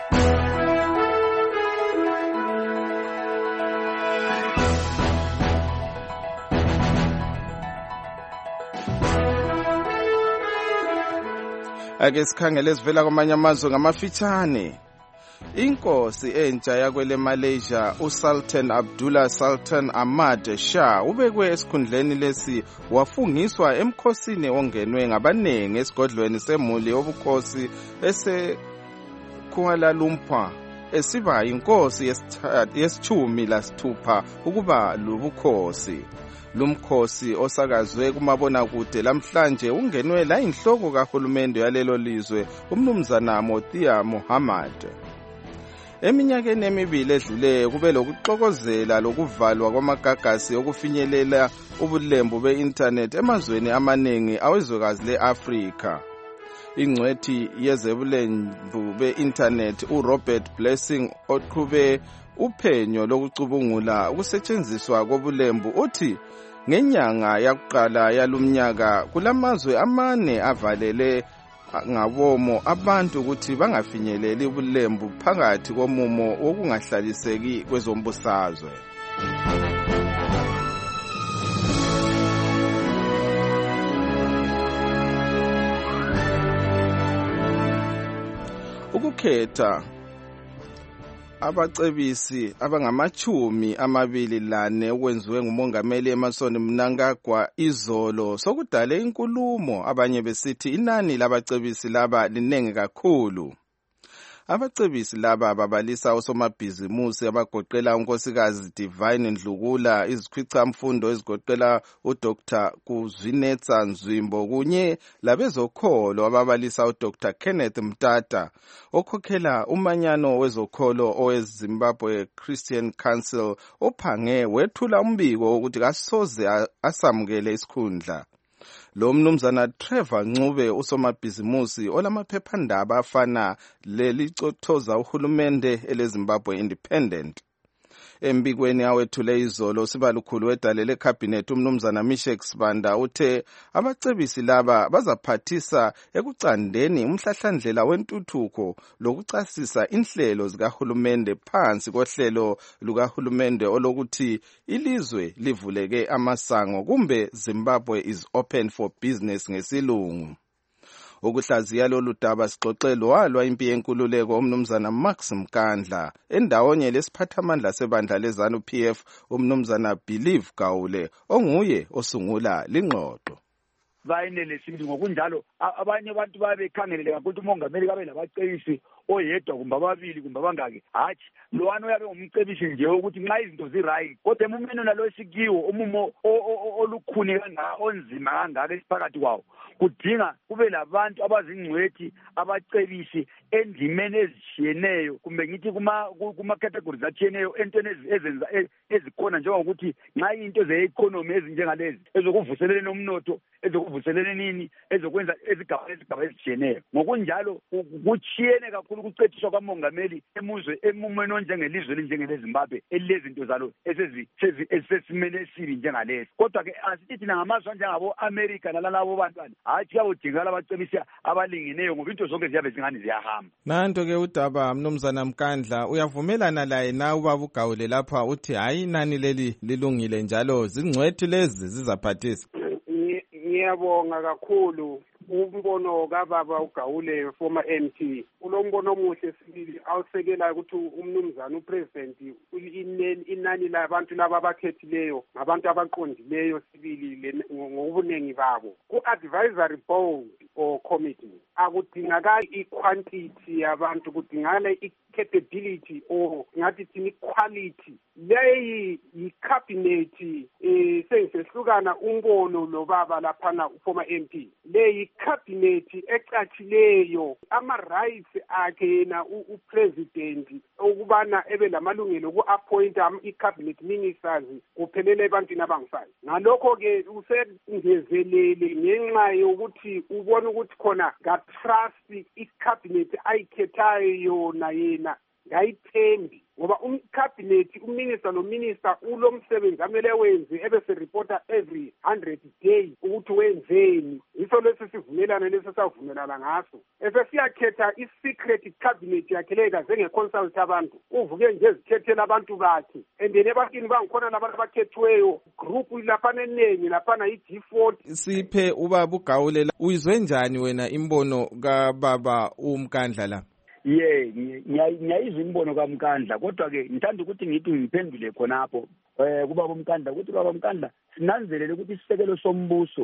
Ake sikhangele sivela kwamanye amazwe ngamafitshane. Inkosi entsha yakwele Malaysia uSultan Abdullah Sultan Ahmad Shah ubekwe esikhundleni lesi wafungiswa emkhosini ongenwe ngabanengi esigodlweni semuli obukhosi ese-Kuala Lumpur esiba inkosi yesithumi lasithupha ukuba lubukhosi. Lumkhosi osakazwe kumabonakude lamhlanje ungenwe la inhloko kahulumende yalelo lizwe umnumzana Motia Muhammad. Eminyakeni emibili edluleyo kube lokuxokozela lokuvalwa kwamagagasi okufinyelela ubulembu be-internet emazweni amaningi awezwekazi le-Afrika. Ingcwethi yezebulembu be-internet uRobert Blessing oqhube uphenyo lokucubungula ukusetshenziswa kobulembu uthi ngenyanga yakuqala yalumnyaka kulamazwe amane avalele ngabomo abantu ukuthi bangafinyeleli ubulembu phakathi komumo wokungahlaliseki kwezombusazwe. Ukukhetha abacebisi abangama-24 okwenziwe ngumongameli Emmerson Mnangagwa izolo sokudale inkulumo abanye besithi inani labacebisi laba linengi kakhulu. Abacebisi laba babalisa osomabhizimusi abagoqela unkosikazi Divine Ndlukula, izikhwicamfundo ezigoqela uDr. Kuzvinetsa Nzwimbo kunye labezokholo ababalisa uDr. Kenneth Mtata okhokhela umanyano wezokholo oweZimbabwe Christian Council ophange wethula umbiko ukuthi kasoze asamukele isikhundla. Lo mnumzana Trevor Ncube usomabhizimusi olamaphephandaba afana lelicothoza uhulumende eleZimbabwe Independent. Embikweni awethule izolo sibalukhulu wedale lecabinet umnumzana Mishek Sibanda uthe abacebisi laba bazaphathisa ekucandeni umhlahlandlela wentuthuko lokuchasisa inhlelo zikahulumende phansi kohlelo lukahulumende olokuthi ilizwe livuleke amasango kumbe Zimbabwe is open for business ngesilungu. Ukuhlaziya lolu daba sixoxelo walwa impi yenkululeko umnumzana Max Mkandla endawonye lesiphathamandla sebandla leZANU PF umnumzana Believe Gawule onguye osungula lingxoxo.
Bayenelesile ngokunjalo abanye abantu babekhangelele ukuthi umongameli kabe labacebisi oyedwa kumbe ababili kumbe abangaki hathi lowani uyabe ngumcebisi nje ukuthi nxa izinto ziright kodwa emumeni nalo esikiwo umumo olukhuni kangaka onzima kangaka esiphakathi kwawo kudinga kube labantu abazingcwethi abacebisi endimeni ezishiyeneyo kumbe ngithi kuma categories atshiyeneyo entweni ezenza ezikhona njengokuthi nxa into ze-economy ezinjengalezi ezokuvuseleleni umnotho ezokuvuseleleni nini ezokwenza ezigaba ezishiyeneyo ngokunjalo kuchiyene kakhulu ukucethiswa kwamongameli emumweni onjengelizwe elinjengeleZimbabwe elilezinto zalo esesimeni esibi njengalesi kodwa ke asithi thina ngamazwe njengabo America nalalabo bantwana hathi kuyawudingakala abacebisi abalingeneyo ngoba into zonke ziyabe zingani ziyahamba.
Nanto ke udaba mnumzana Mkandla uyavumelana laye na ubaba uGawule lapha uthi hayi inani leli lilungile njalo zingcwethi lezi zizaphathisa.
Ngiyabonga kakhulu umbono kababa uGawule former MP ulombono omuhle sibili awusekela ukuthi umnumzana upresident inani labantu laba abakhethileyo ngabantu abaqondileyo sibili ngobunengi babo ku advisory board or committee akudingakali i-quantity yabantu, kudingakala i-capability or ngathi thina i-quality. Leyi yi-cabinet sengisehlukana umbono lobaba laphana former MP. Leyi cabinet ecatshileyo ama-rights akhe yena u-president ukubana ebe lamalungelo uku-appointa i-cabinet ministers kuphelele ebantwini abangifayo. Ngalokho-ke usengezelele ngenxa yokuthi ubona ukuthi khona ka-trust i-cabinet ayikhethayo yena ngayithembi, ngoba umkhabhinethi uminister nominister ulomsebenzi amele wenze ebeseripota every 100 days ukuthi wenzeni. Yiso lesi sivumelana lesi savumelana ngaso. Siyakhetha i-secret cabinet yakhe leyo kaze nge-consult abantu, uvuke nje ezikhethela abantu bakhe, and then ebantwini bangikhona labantu abakhethiweyo group laphana eningi laphana i-G40.
Siphe ubaba uGawule, uyizwe njani wena imbono kababa uMkandla la?
Ngiyayizwa imbono kaMkandla, kodwa ke ngithanda ukuthi ngithi ngiphendule khonapho kubaba uMkandla ukuthi baba uMkandla sinanzelele ukuthi isisekelo sombuso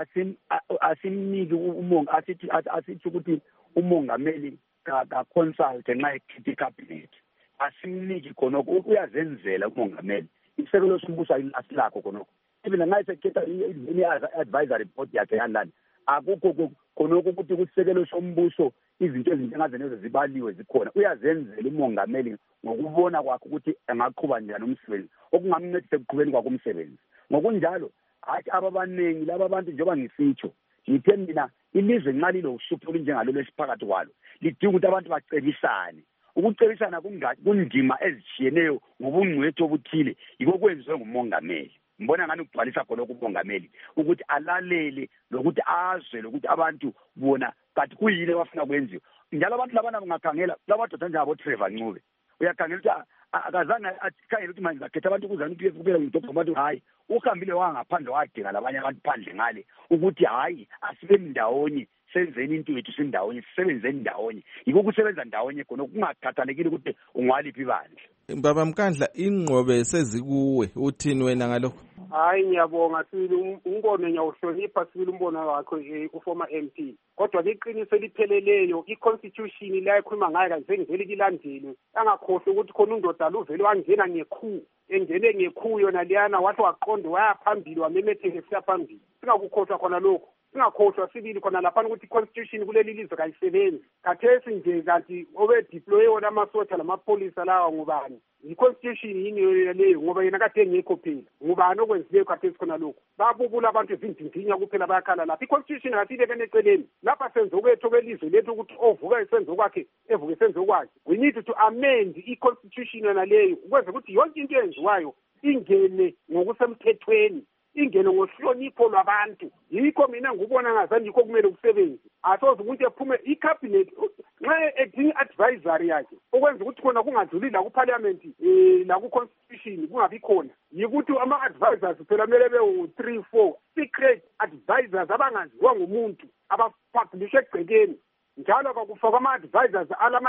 asimniki umongo asithi ukuthi umongameli ka consult nxa ekhetha icabinet, asimniki khonoko, uyazenzela umongameli. Isisekelo sombuso asilakho khonoko, even nxa sekhetha i-advisory board yakhe yandani akukho khonoko ukuthi kusisekelo sombuso izinto ezinjengazenezo zibaliwe zikhona. Uyazenzela umongameli ngokubona kwakhe ukuthi angaqhuba njani umsebenzi okungamncedisa ekuqhubeni kwakhe umsebenzi. Ngokunjalo hathi ababaningi laba bantu njengoba ngisitsho ngithe mina ilizwe nxa lilo uhlupho olunjengalo lesiphakathi kwalo lidinga ukuthi abantu bacebisane. Ukucebisana kundima ezitshiyeneyo ngobungcwetho obuthile yiko kwenziwe ngumongameli. Mbona ngani ukubhalisa khona kumongameli ukuthi alalele lokuthi azwe lokuthi abantu bona kanti kuyini abafuna kwenziwe. Njalo abantu labana bangakhangela labadoda njengabo Trevor Ncube, uyakhangela ukuthi akazange akhangela ukuthi manje zakhetha abantu ukuzana ukuthi kubela ngidokho abantu hayi uhambile wangaphandle wadinga labanye abantu phandle ngale ukuthi hayi asibe ndawonye senzeni into yethu sindawonye sisebenzeni ndawonye. Yiko kusebenza ndawonye khona kungakhathalekile ukuthi ungwaliphi bandla.
Baba Mkandla, ingqobe sezikuwe, uthini wena ngalokho?
Hayi ngiyabonga sibili umbono ngiyawuhlonipha sibili umbono wakhe uformer MP, kodwa liqiniso elipheleleyo i-constitution la ekhuluma ngayo kaze ngivele kilandele angakhohle ukuthi khona undoda luvele wangena ngekhu engene ngekhu yona liyana wathi waqonde waya phambili wamemetheke siya phambili. Singakukhohlwa khona lokho, singakhohlwa sibili khona lapha ukuthi i-constitution kuleli lizwe kayisebenzi. Kathesi nje kanti obe deploy wona amasotha lamapholisa lawa ngubani? I-constitution yini leyo ngoba yena kade ngekho phela. Ngubani okwenzileyo kathesi khona lokho? Babubula abantu ezindindinya kuphela bayakhala lapha. I-constitution asibekene eceleni. Lapha senze okwethu kwelizwe lethu ukuthi ovuka isenzo kwakhe evuke isenzo kwakhe. We need to amend i-constitution yona leyo ukwenza ukuthi yonke into eyenziwayo ingene ngokusemthethweni, ingene ngohlonipho lwabantu. Yikho mina ngubona ngazange yikho kumele kusebenze. Asoze umuntu ephume i-cabinet nxa edinga advisory yakhe ukwenza ukuthi khona kungadluli la ku-parliament la ku-constitution kungabi khona. Yikuthi ama-advisors phela kumele be-3-4 secret advisors abangaziwa ngumuntu abapublishe egcekeni. Njalo kakufakwa ama-advisors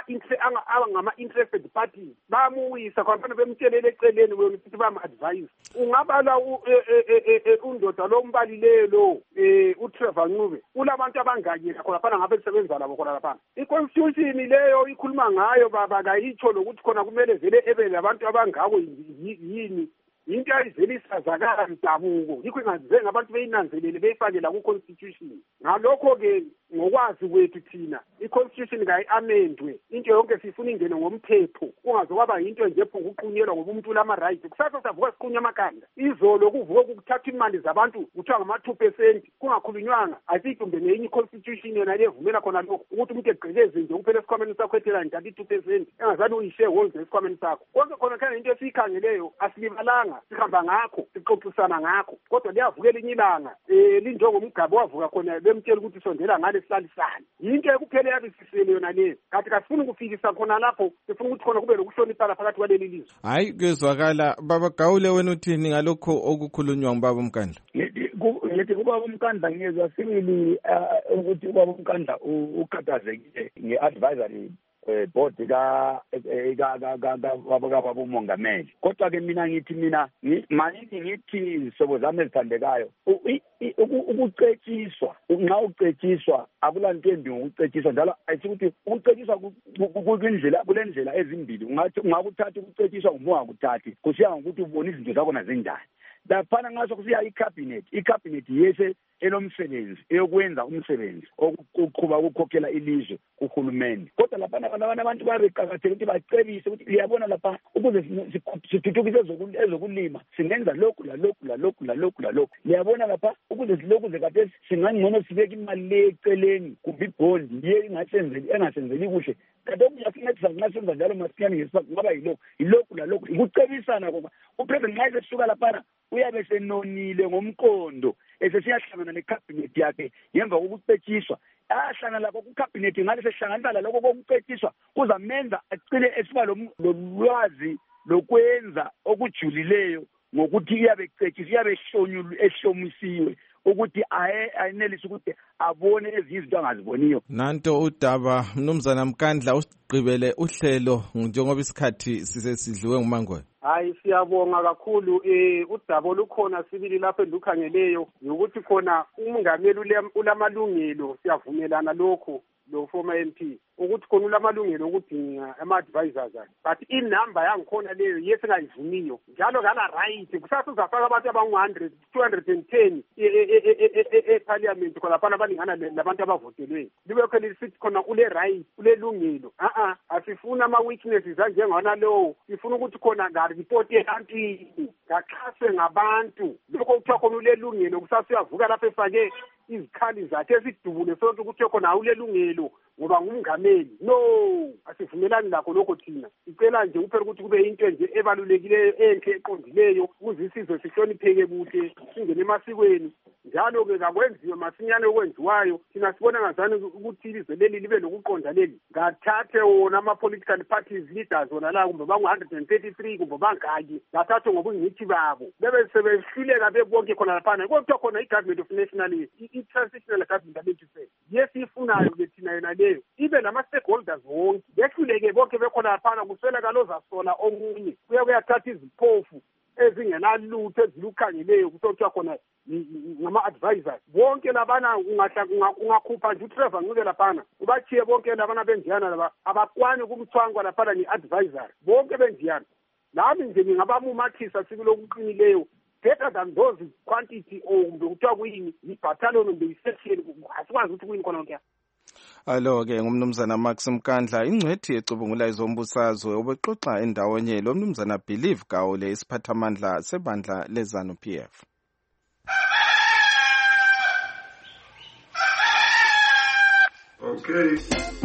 angama-interested parties bayamuwisa khona bemtshelele eceleni wena ukuthi bayama-advise. Ungabala undoda lo mbalileyo lo uTrevor Ncube ulabantu abanganyela khona phana ngabe kusebenza labo khona lapha. I-constitution leyo ikhuluma ngayo baba kayitsho lokuthi khona kumele vele ebe labantu abangako yini. Into ayivele isazakala mdabuko yikho ingazenga abantu beyinanzelele beyifakela ku-constitution. Ngalokho-ke ngokwazi kwethu thina i-constitution kayi-amendwe, into yonke sifuna ingene ngomthetho kungaze kwaba yinto nje kuqunyelwa ngoba umuntu ulama-right. Kusasa savuka siqunya amakanda, izolo kuvuke kuthatha imali zabantu kuthiwa ngama-2% kungakhulunywanga. Asiyitumbe ngenye i-constitution yona levumela khona lokho ukuthi umuntu egqekeze nje kuphela esikhwameni sakho ethela nje 2% engazani uyi-shareholder esikhwameni sakho. Konke khona khona into esiyikhangeleyo asilibalanga, sihamba ngakho sixoxisana ngakho, kodwa liyavukela inye ilanga linjengomgaba wavuka khona bemtshela ukuthi sondela ngale sihlalisane. Yinto ekuphela yabisisele yona leyo, kanti kasifuni ukufikisa khona lapho, sifuna ukuthi khona kube lokuhloniphana phakathi kwaleli lizwe.
Hayi kuyezwakala. Baba Gawule, wena uthini ngalokho okukhulunywa ngubaba uMkandla?
Ngithi ubaba uMkandla ngiyezwa sibili ukuthi ubaba uMkandla ukhathazekile nge-advisory board kababa umongameli. Kodwa ke mina ngithi sobo zami ezithandekayo ukucetshiswa nxa ucetshiswa akulanto embi ngokucetshiswa njalo ayikuthi ukucetshiswa kule ndlela ezimbili. Ungakuthatha ukucetshiswa ungakuthathi kusiya ngokuthi ubona izinto zakhona zinjani. Laphana ngaso kusiya i-cabinet yese elomsebenzi eyokwenza umsebenzi okuqhuba ukukhokhela ilizwe kuhulumeni. Kodwa laphana abantu babeqakathekile ukuthi bacebise ukuthi liyabona lapha ukuze sithuthukise ezokulima singenza lokhu lalokhu. Liyabona lapha ukuze silokhu zekade singangcono sibeke imali le eceleni kumbe ibhondi ye engasenzeli kuhle. Kanti okuyakuncedisa nxa senza njalo masinyane ngesibanga kungaba yilokhu lalokhu. Ukucebisana ngoba upresident nxa esesuka laphana uyabe senonile ngomqondo esesiyahlangana necabinet yakhe ngemva kokucetshiswa. Ahlangana lakho kucabinet ngale sehlanganisa laloko kokucetshiswa kuzamenza acile esiba lolwazi lokwenza okujulileyo ngokuthi iyabe ecetshiswa iyabe ehlomisiwe ukuthi ayenelise ukuthi abone ezinye izinto angaziboniyo.
Nanto udaba mnumzana Mkandla usigqibele uhlelo njengoba isikhathi sisesidliwe nguMangoye.
Hayi siyabonga kakhulu udaba olukhona sibili lapho endukhangeleyo ukuthi khona umongameli ulamalungelo siyavumelana lokho lo former MP ukuthi khona ulamalungelo okudinga ama-advisors but inumber yangikhona leyo yesingayivumiyo njalo ngala right kusasa uzafaka abantu abangu-100 210 eparliament khona phana balingana labantu abavotelweyo libekho lisithi khona ule right ulelungelo asifuna ama-weaknesses anjengona lowo sifuna ukuthi khona ngaripoti ebantwini ngaxhaswe ngabantu lokho kuthiwa khona ulelungelo kusasa uyavuka lapho efake izikhali zakhe esidubule sonke ukuthi khona awulelungelo ngoba ngumngameli. No, asivumelani lakho lokho thina. Sicela nje kuphela ukuthi kube into nje ebalulekileyo enhle eqondileyo ukuze isizwe sihlonipheke kuhle singene emasikweni. Njalo ke akwenziwe masinyane okwenziwayo thina sibona ngazani ukuthi ilizwe leli libe lokuqonda leli. Ngathathe wona ama-political parties leaders wona la kumbe bangu-133 kumbe bangaki ngathathe ngobungithi babo bebe sebehluleka bebonke khona laphana kodwa khona i-government of national i-transitional government abethu yesifunayo ke thina yona leyo ibe nama-stakeholders wonke behluleke bonke bekhona laphana kusweleka lozasola omunye kuyathatha iziphofu ezingenalutho ezilukhangeleyo kuthiwa khona ngama-advisors bonke labana ungakhupha nje uTrevor Ncube laphana ubachiye bonke labana benjiyana laba abakwani kumthwangwa laphana nge-advisor bonke benjiyana nami nje ngingabamumathisa sikulokuqinileyo better than those quantity kumbe kuthiwa kuyini yi-battalion kumbe yi-section asikwazi ukuthi kuyini khona lonke.
Alo-ke ngumnumzana Max Mkandla ingcwethi ecubungula izombusazwe ubexoxa endawonye lo mnumzana Believe Gawule isiphathamandla sebandla lezanu PF.
Okay.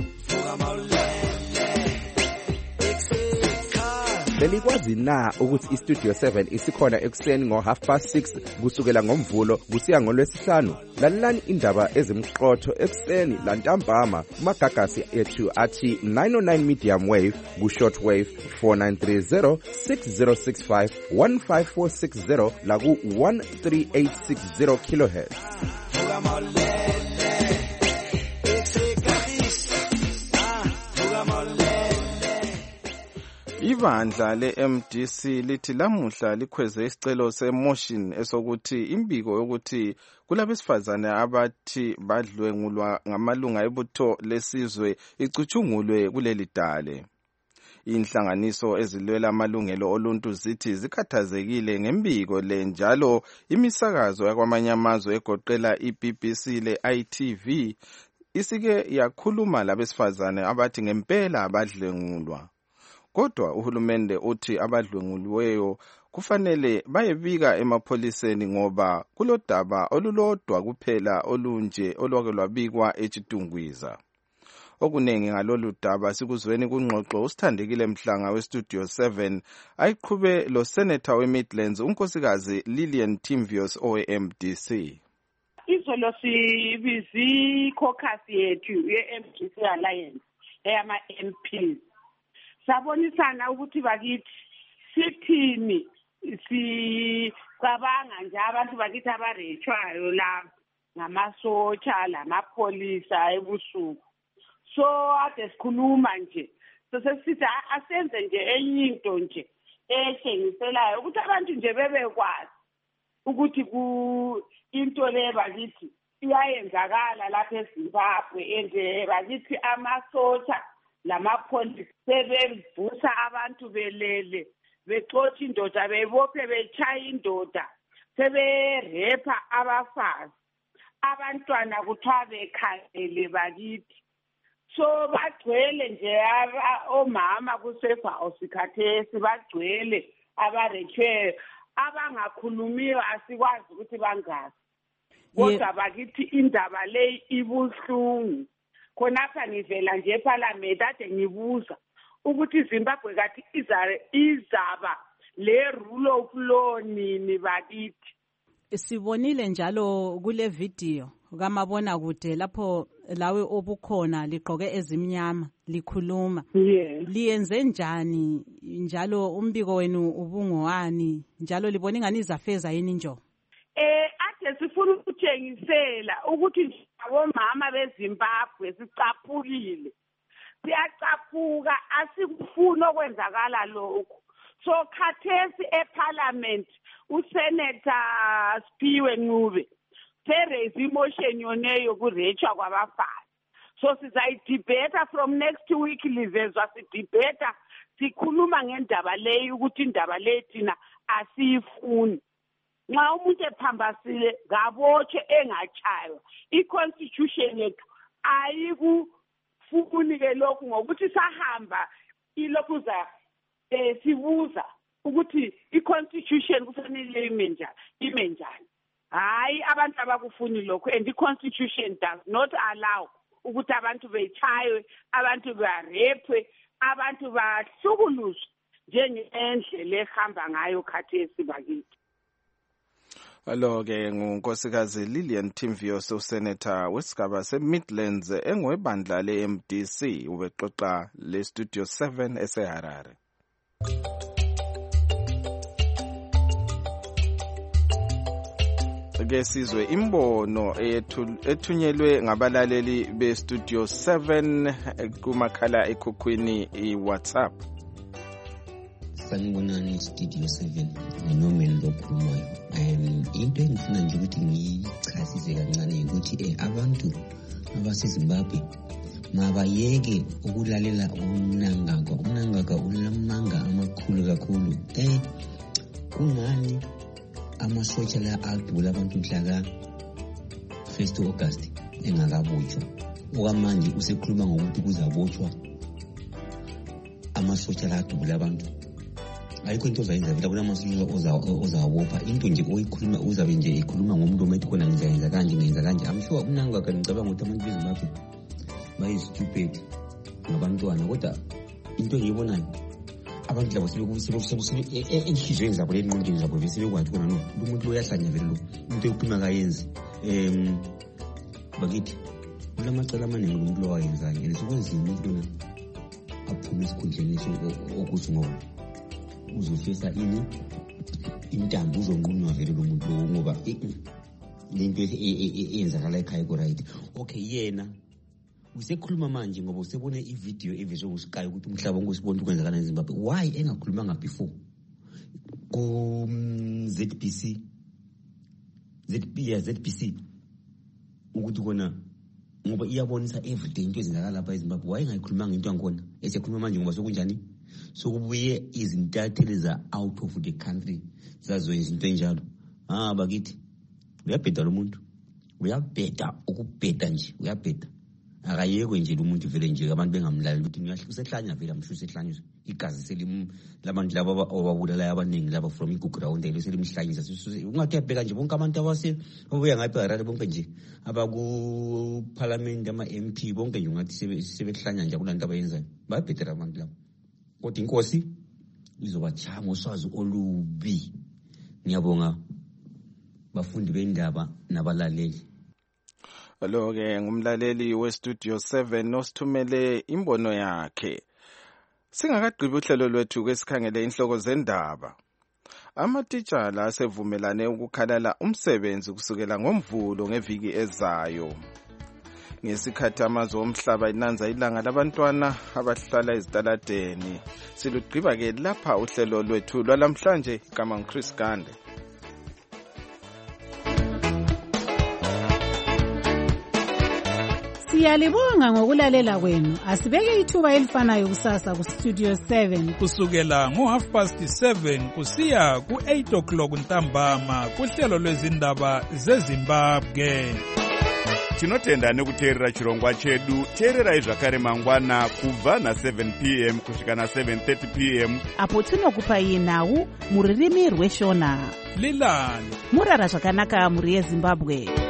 Belikwazi na ukuthi iStudio 7 isikhona ekuseni ngo6:30 kusukela ngomvulo kusiya ngolwesihlanu? Lalelani indaba ezimqotho ekuseni lantambama kumagagasi ethu athi 909 medium wave ku-short wave 4930 6065 15460 laku 13860 kilohertz.
Ibandla le-MDC lithi lamuhla likhweze isicelo se-motion esokuthi imbiko yokuthi kulabesifazane abathi badlwengulwa ngamalunga ebutho lesizwe icutshungulwe kuleli dale. Inhlanganiso ezilwela amalungelo oluntu zithi zikhathazekile ngembiko le njalo imisakazo yakwamanye amazwe egoqela i-BBC le-ITV isike yakhuluma labesifazane abathi ngempela abadlwengulwa. Kodwa uhulumende uthi abadlwenguliweyo kufanele bayebika emapholiseni ngoba kulodaba olulodwa kuphela olunje olwake lwabikwa eChitungwiza. Okunengi ngalolu daba sikuzweni kungxoxo usithandekile Mhlanga weStudio 7 ayiqhube lo Senator weMidlands unkosikazi Lillian Timvios owe-MDC.
Izolo sibizi caucus yethu ye-MDC Alliance eyama-MPs. Sabonisana ukuthi bakithi sithini sicabanga nje abantu bakithi abarechwayo la ngamasotsha lamapholisa ebusuku so ade sikhuluma nje sesithi asenze nje enye into nje ehlengiselayo ukuthi abantu nje bebekwazi ukuthi into le bakithi iyayenzakala lapha eZimbabwe and bakithi amasotsha lamapholisa sebevusa abantu belele bexotsha indoda bebophe betshaya indoda seberepa abafazi abantwana kuthiwa bekhangele bakithi so bagcwele nje omama kusefa osikhathesi bagcwele abarechwe abangakhulumiyo asikwazi ukuthi bangazi kodwa bakithi indaba le ibuhlungu khonapha ngivela nje eParliament ade ngibuza ukuthi iZimbabwe kathi izaba le rule of law nini bakithi.
Sibonile njalo kule video kamabona kude lapho lawe obukhona ligqoke ezimnyama likhuluma. Liyenze njani njalo umbiko wenu ubungowani njalo libona ingani izafeza yini njo?
Ade sifuna ukuthengisela ukuthi abomama beZimbabwe sicaphukile. Siyacaphuka asikufuna okwenzakala lokho. So khathesi eParliament uSenator Sphiwe Ncube raise emotion yoneyo kurechwa kwabafazi. So sizayidebate from next week livezwa sidebate sikhuluma ngendaba leyo ukuthi indaba le thina asiyifuni. Nxa umuntu ephambasile ngabotshwe engachaywa iconstitution yethu ayikufuni ke lokhu ngokuthi sahamba ilokhuza sibuza ukuthi iconstitution kufanele ime njani. Hayi abantu abakufuni lokho and iconstitution does not allow ukuthi abantu bechaywe abantu barepwe abantu bahlukuluzwe njengendlela ehamba ngayo khathesi bakithi.
Alo-ke ngunkosikazi Lillian Timvios usenator wesigaba se-Midlands engwebandla le-MDC ubexoxa le-Studio 7 eseHarare. Ke sizwe imbono ethunyelwe ngabalaleli be-Studio 7 kumakhala ekhukhwini i-WhatsApp.
Sanibonani Studio 7 nginomeni lokhulumayo. Into engifuna nje ukuthi ngichasise kancane ukuthi abantu abaseZimbabwe mabayeke ukulalela umnangagwa ulamanga amakhulu kakhulu. Kungani amasotsha la adula abantu mhla ka-1 August engakabotshwa okwamanje usekhuluma ngokuthi kuzabotshwa amasotsha la adula abantu. Ayikho into ozayenza vele kulamasotsha ozawabopha into nje oyikhuluma uzabe nje ekhuluma ngomuntu omethi khona ngizayenza kanje ngenza kanje. I'm sure umnangagwa ngicabanga ukuthi abantu beZimbabwe bayi-stupid ngabantwana kodwa into engiyibonayo abantu labo enhliziyweni zabo lenqondweni zabo besebekwazi khona no umuntu uyahlanya vele lo umuntu eyophuma kayenzi. Bakithi kulamacala amaningi umuntu lo wayenzayo and sokwenzima umuntu lona aphume esikhundleni okuthi ngoba uzofesa ini intambo uzonqunywa vele lo muntu lo ngoba lento eyenzakala ekhaya ko-right. Okay yena usekhuluma manje ngoba usebone ivideo evezwe kuSky ukuthi umhlaba wonke usibona ukwenzakala eZimbabwe. Why engakhulumanga before ku ZBC ukuthi kona ngoba iyabonisa everyday into ezenzakala lapha eZimbabwe. Why engakhulumanga into yakhona esekhuluma manje ngoba sokunjani sokubuye izintatheli za out of the country zazoyenza into enjalo. Bakithi uyabheda lo muntu uyabheda ukubheda nje uyabheda akayekwe nje umuntu vele nje abantu bengamlaleli ukuthi usehlanya vele amsho usehlanyiswa igazi labantu laba obabulala abaningi laba from iGugurawund le selimhlanyisa ungathi yabheka nje bonke abantu ababuya ngapha eHarare bonke nje abaku parliament ama-MP bonke nje ungathi sebehlanya nje kulanto abayenzayo bayabhedela abantu labo kodwa inkosi izobajaya ngoswazi olubi. Ngiyabonga bafundi bendaba nabalaleli.
Lo-ke ngumlaleli we-Studio 7 osithumele imbono yakhe. Singakagqibi uhlelo lwethu kwesikhangele inhloko zendaba. Amatitshala asevumelane ukukhalala umsebenzi kusukela ngoMvulo ngeviki ezayo. ngesikhathi amazwe omhlaba inanza ilanga labantwana abahlala ezitaladeni. Silugqiba-ke lapha uhlelo lwethu lwalamhlanje kama nguChris Gande.
Siyalibonga ngokulalela kwenu. Asibeke ithuba elifanayo kusasa ku Studio 7
kusukela ngo7:30 kusiya ku8 ntambama kuhlelo lwezindaba zeZimbabwe.
Tinotenda nekuteerera chirongwa chedu. Teererai zvakare mangwana kubva na7 p.m. kusvika na7:30 p.m.
apo tinokupai nhau muririmi rweshona.
Lilani
murara zvakanaka muri yeZimbabwe.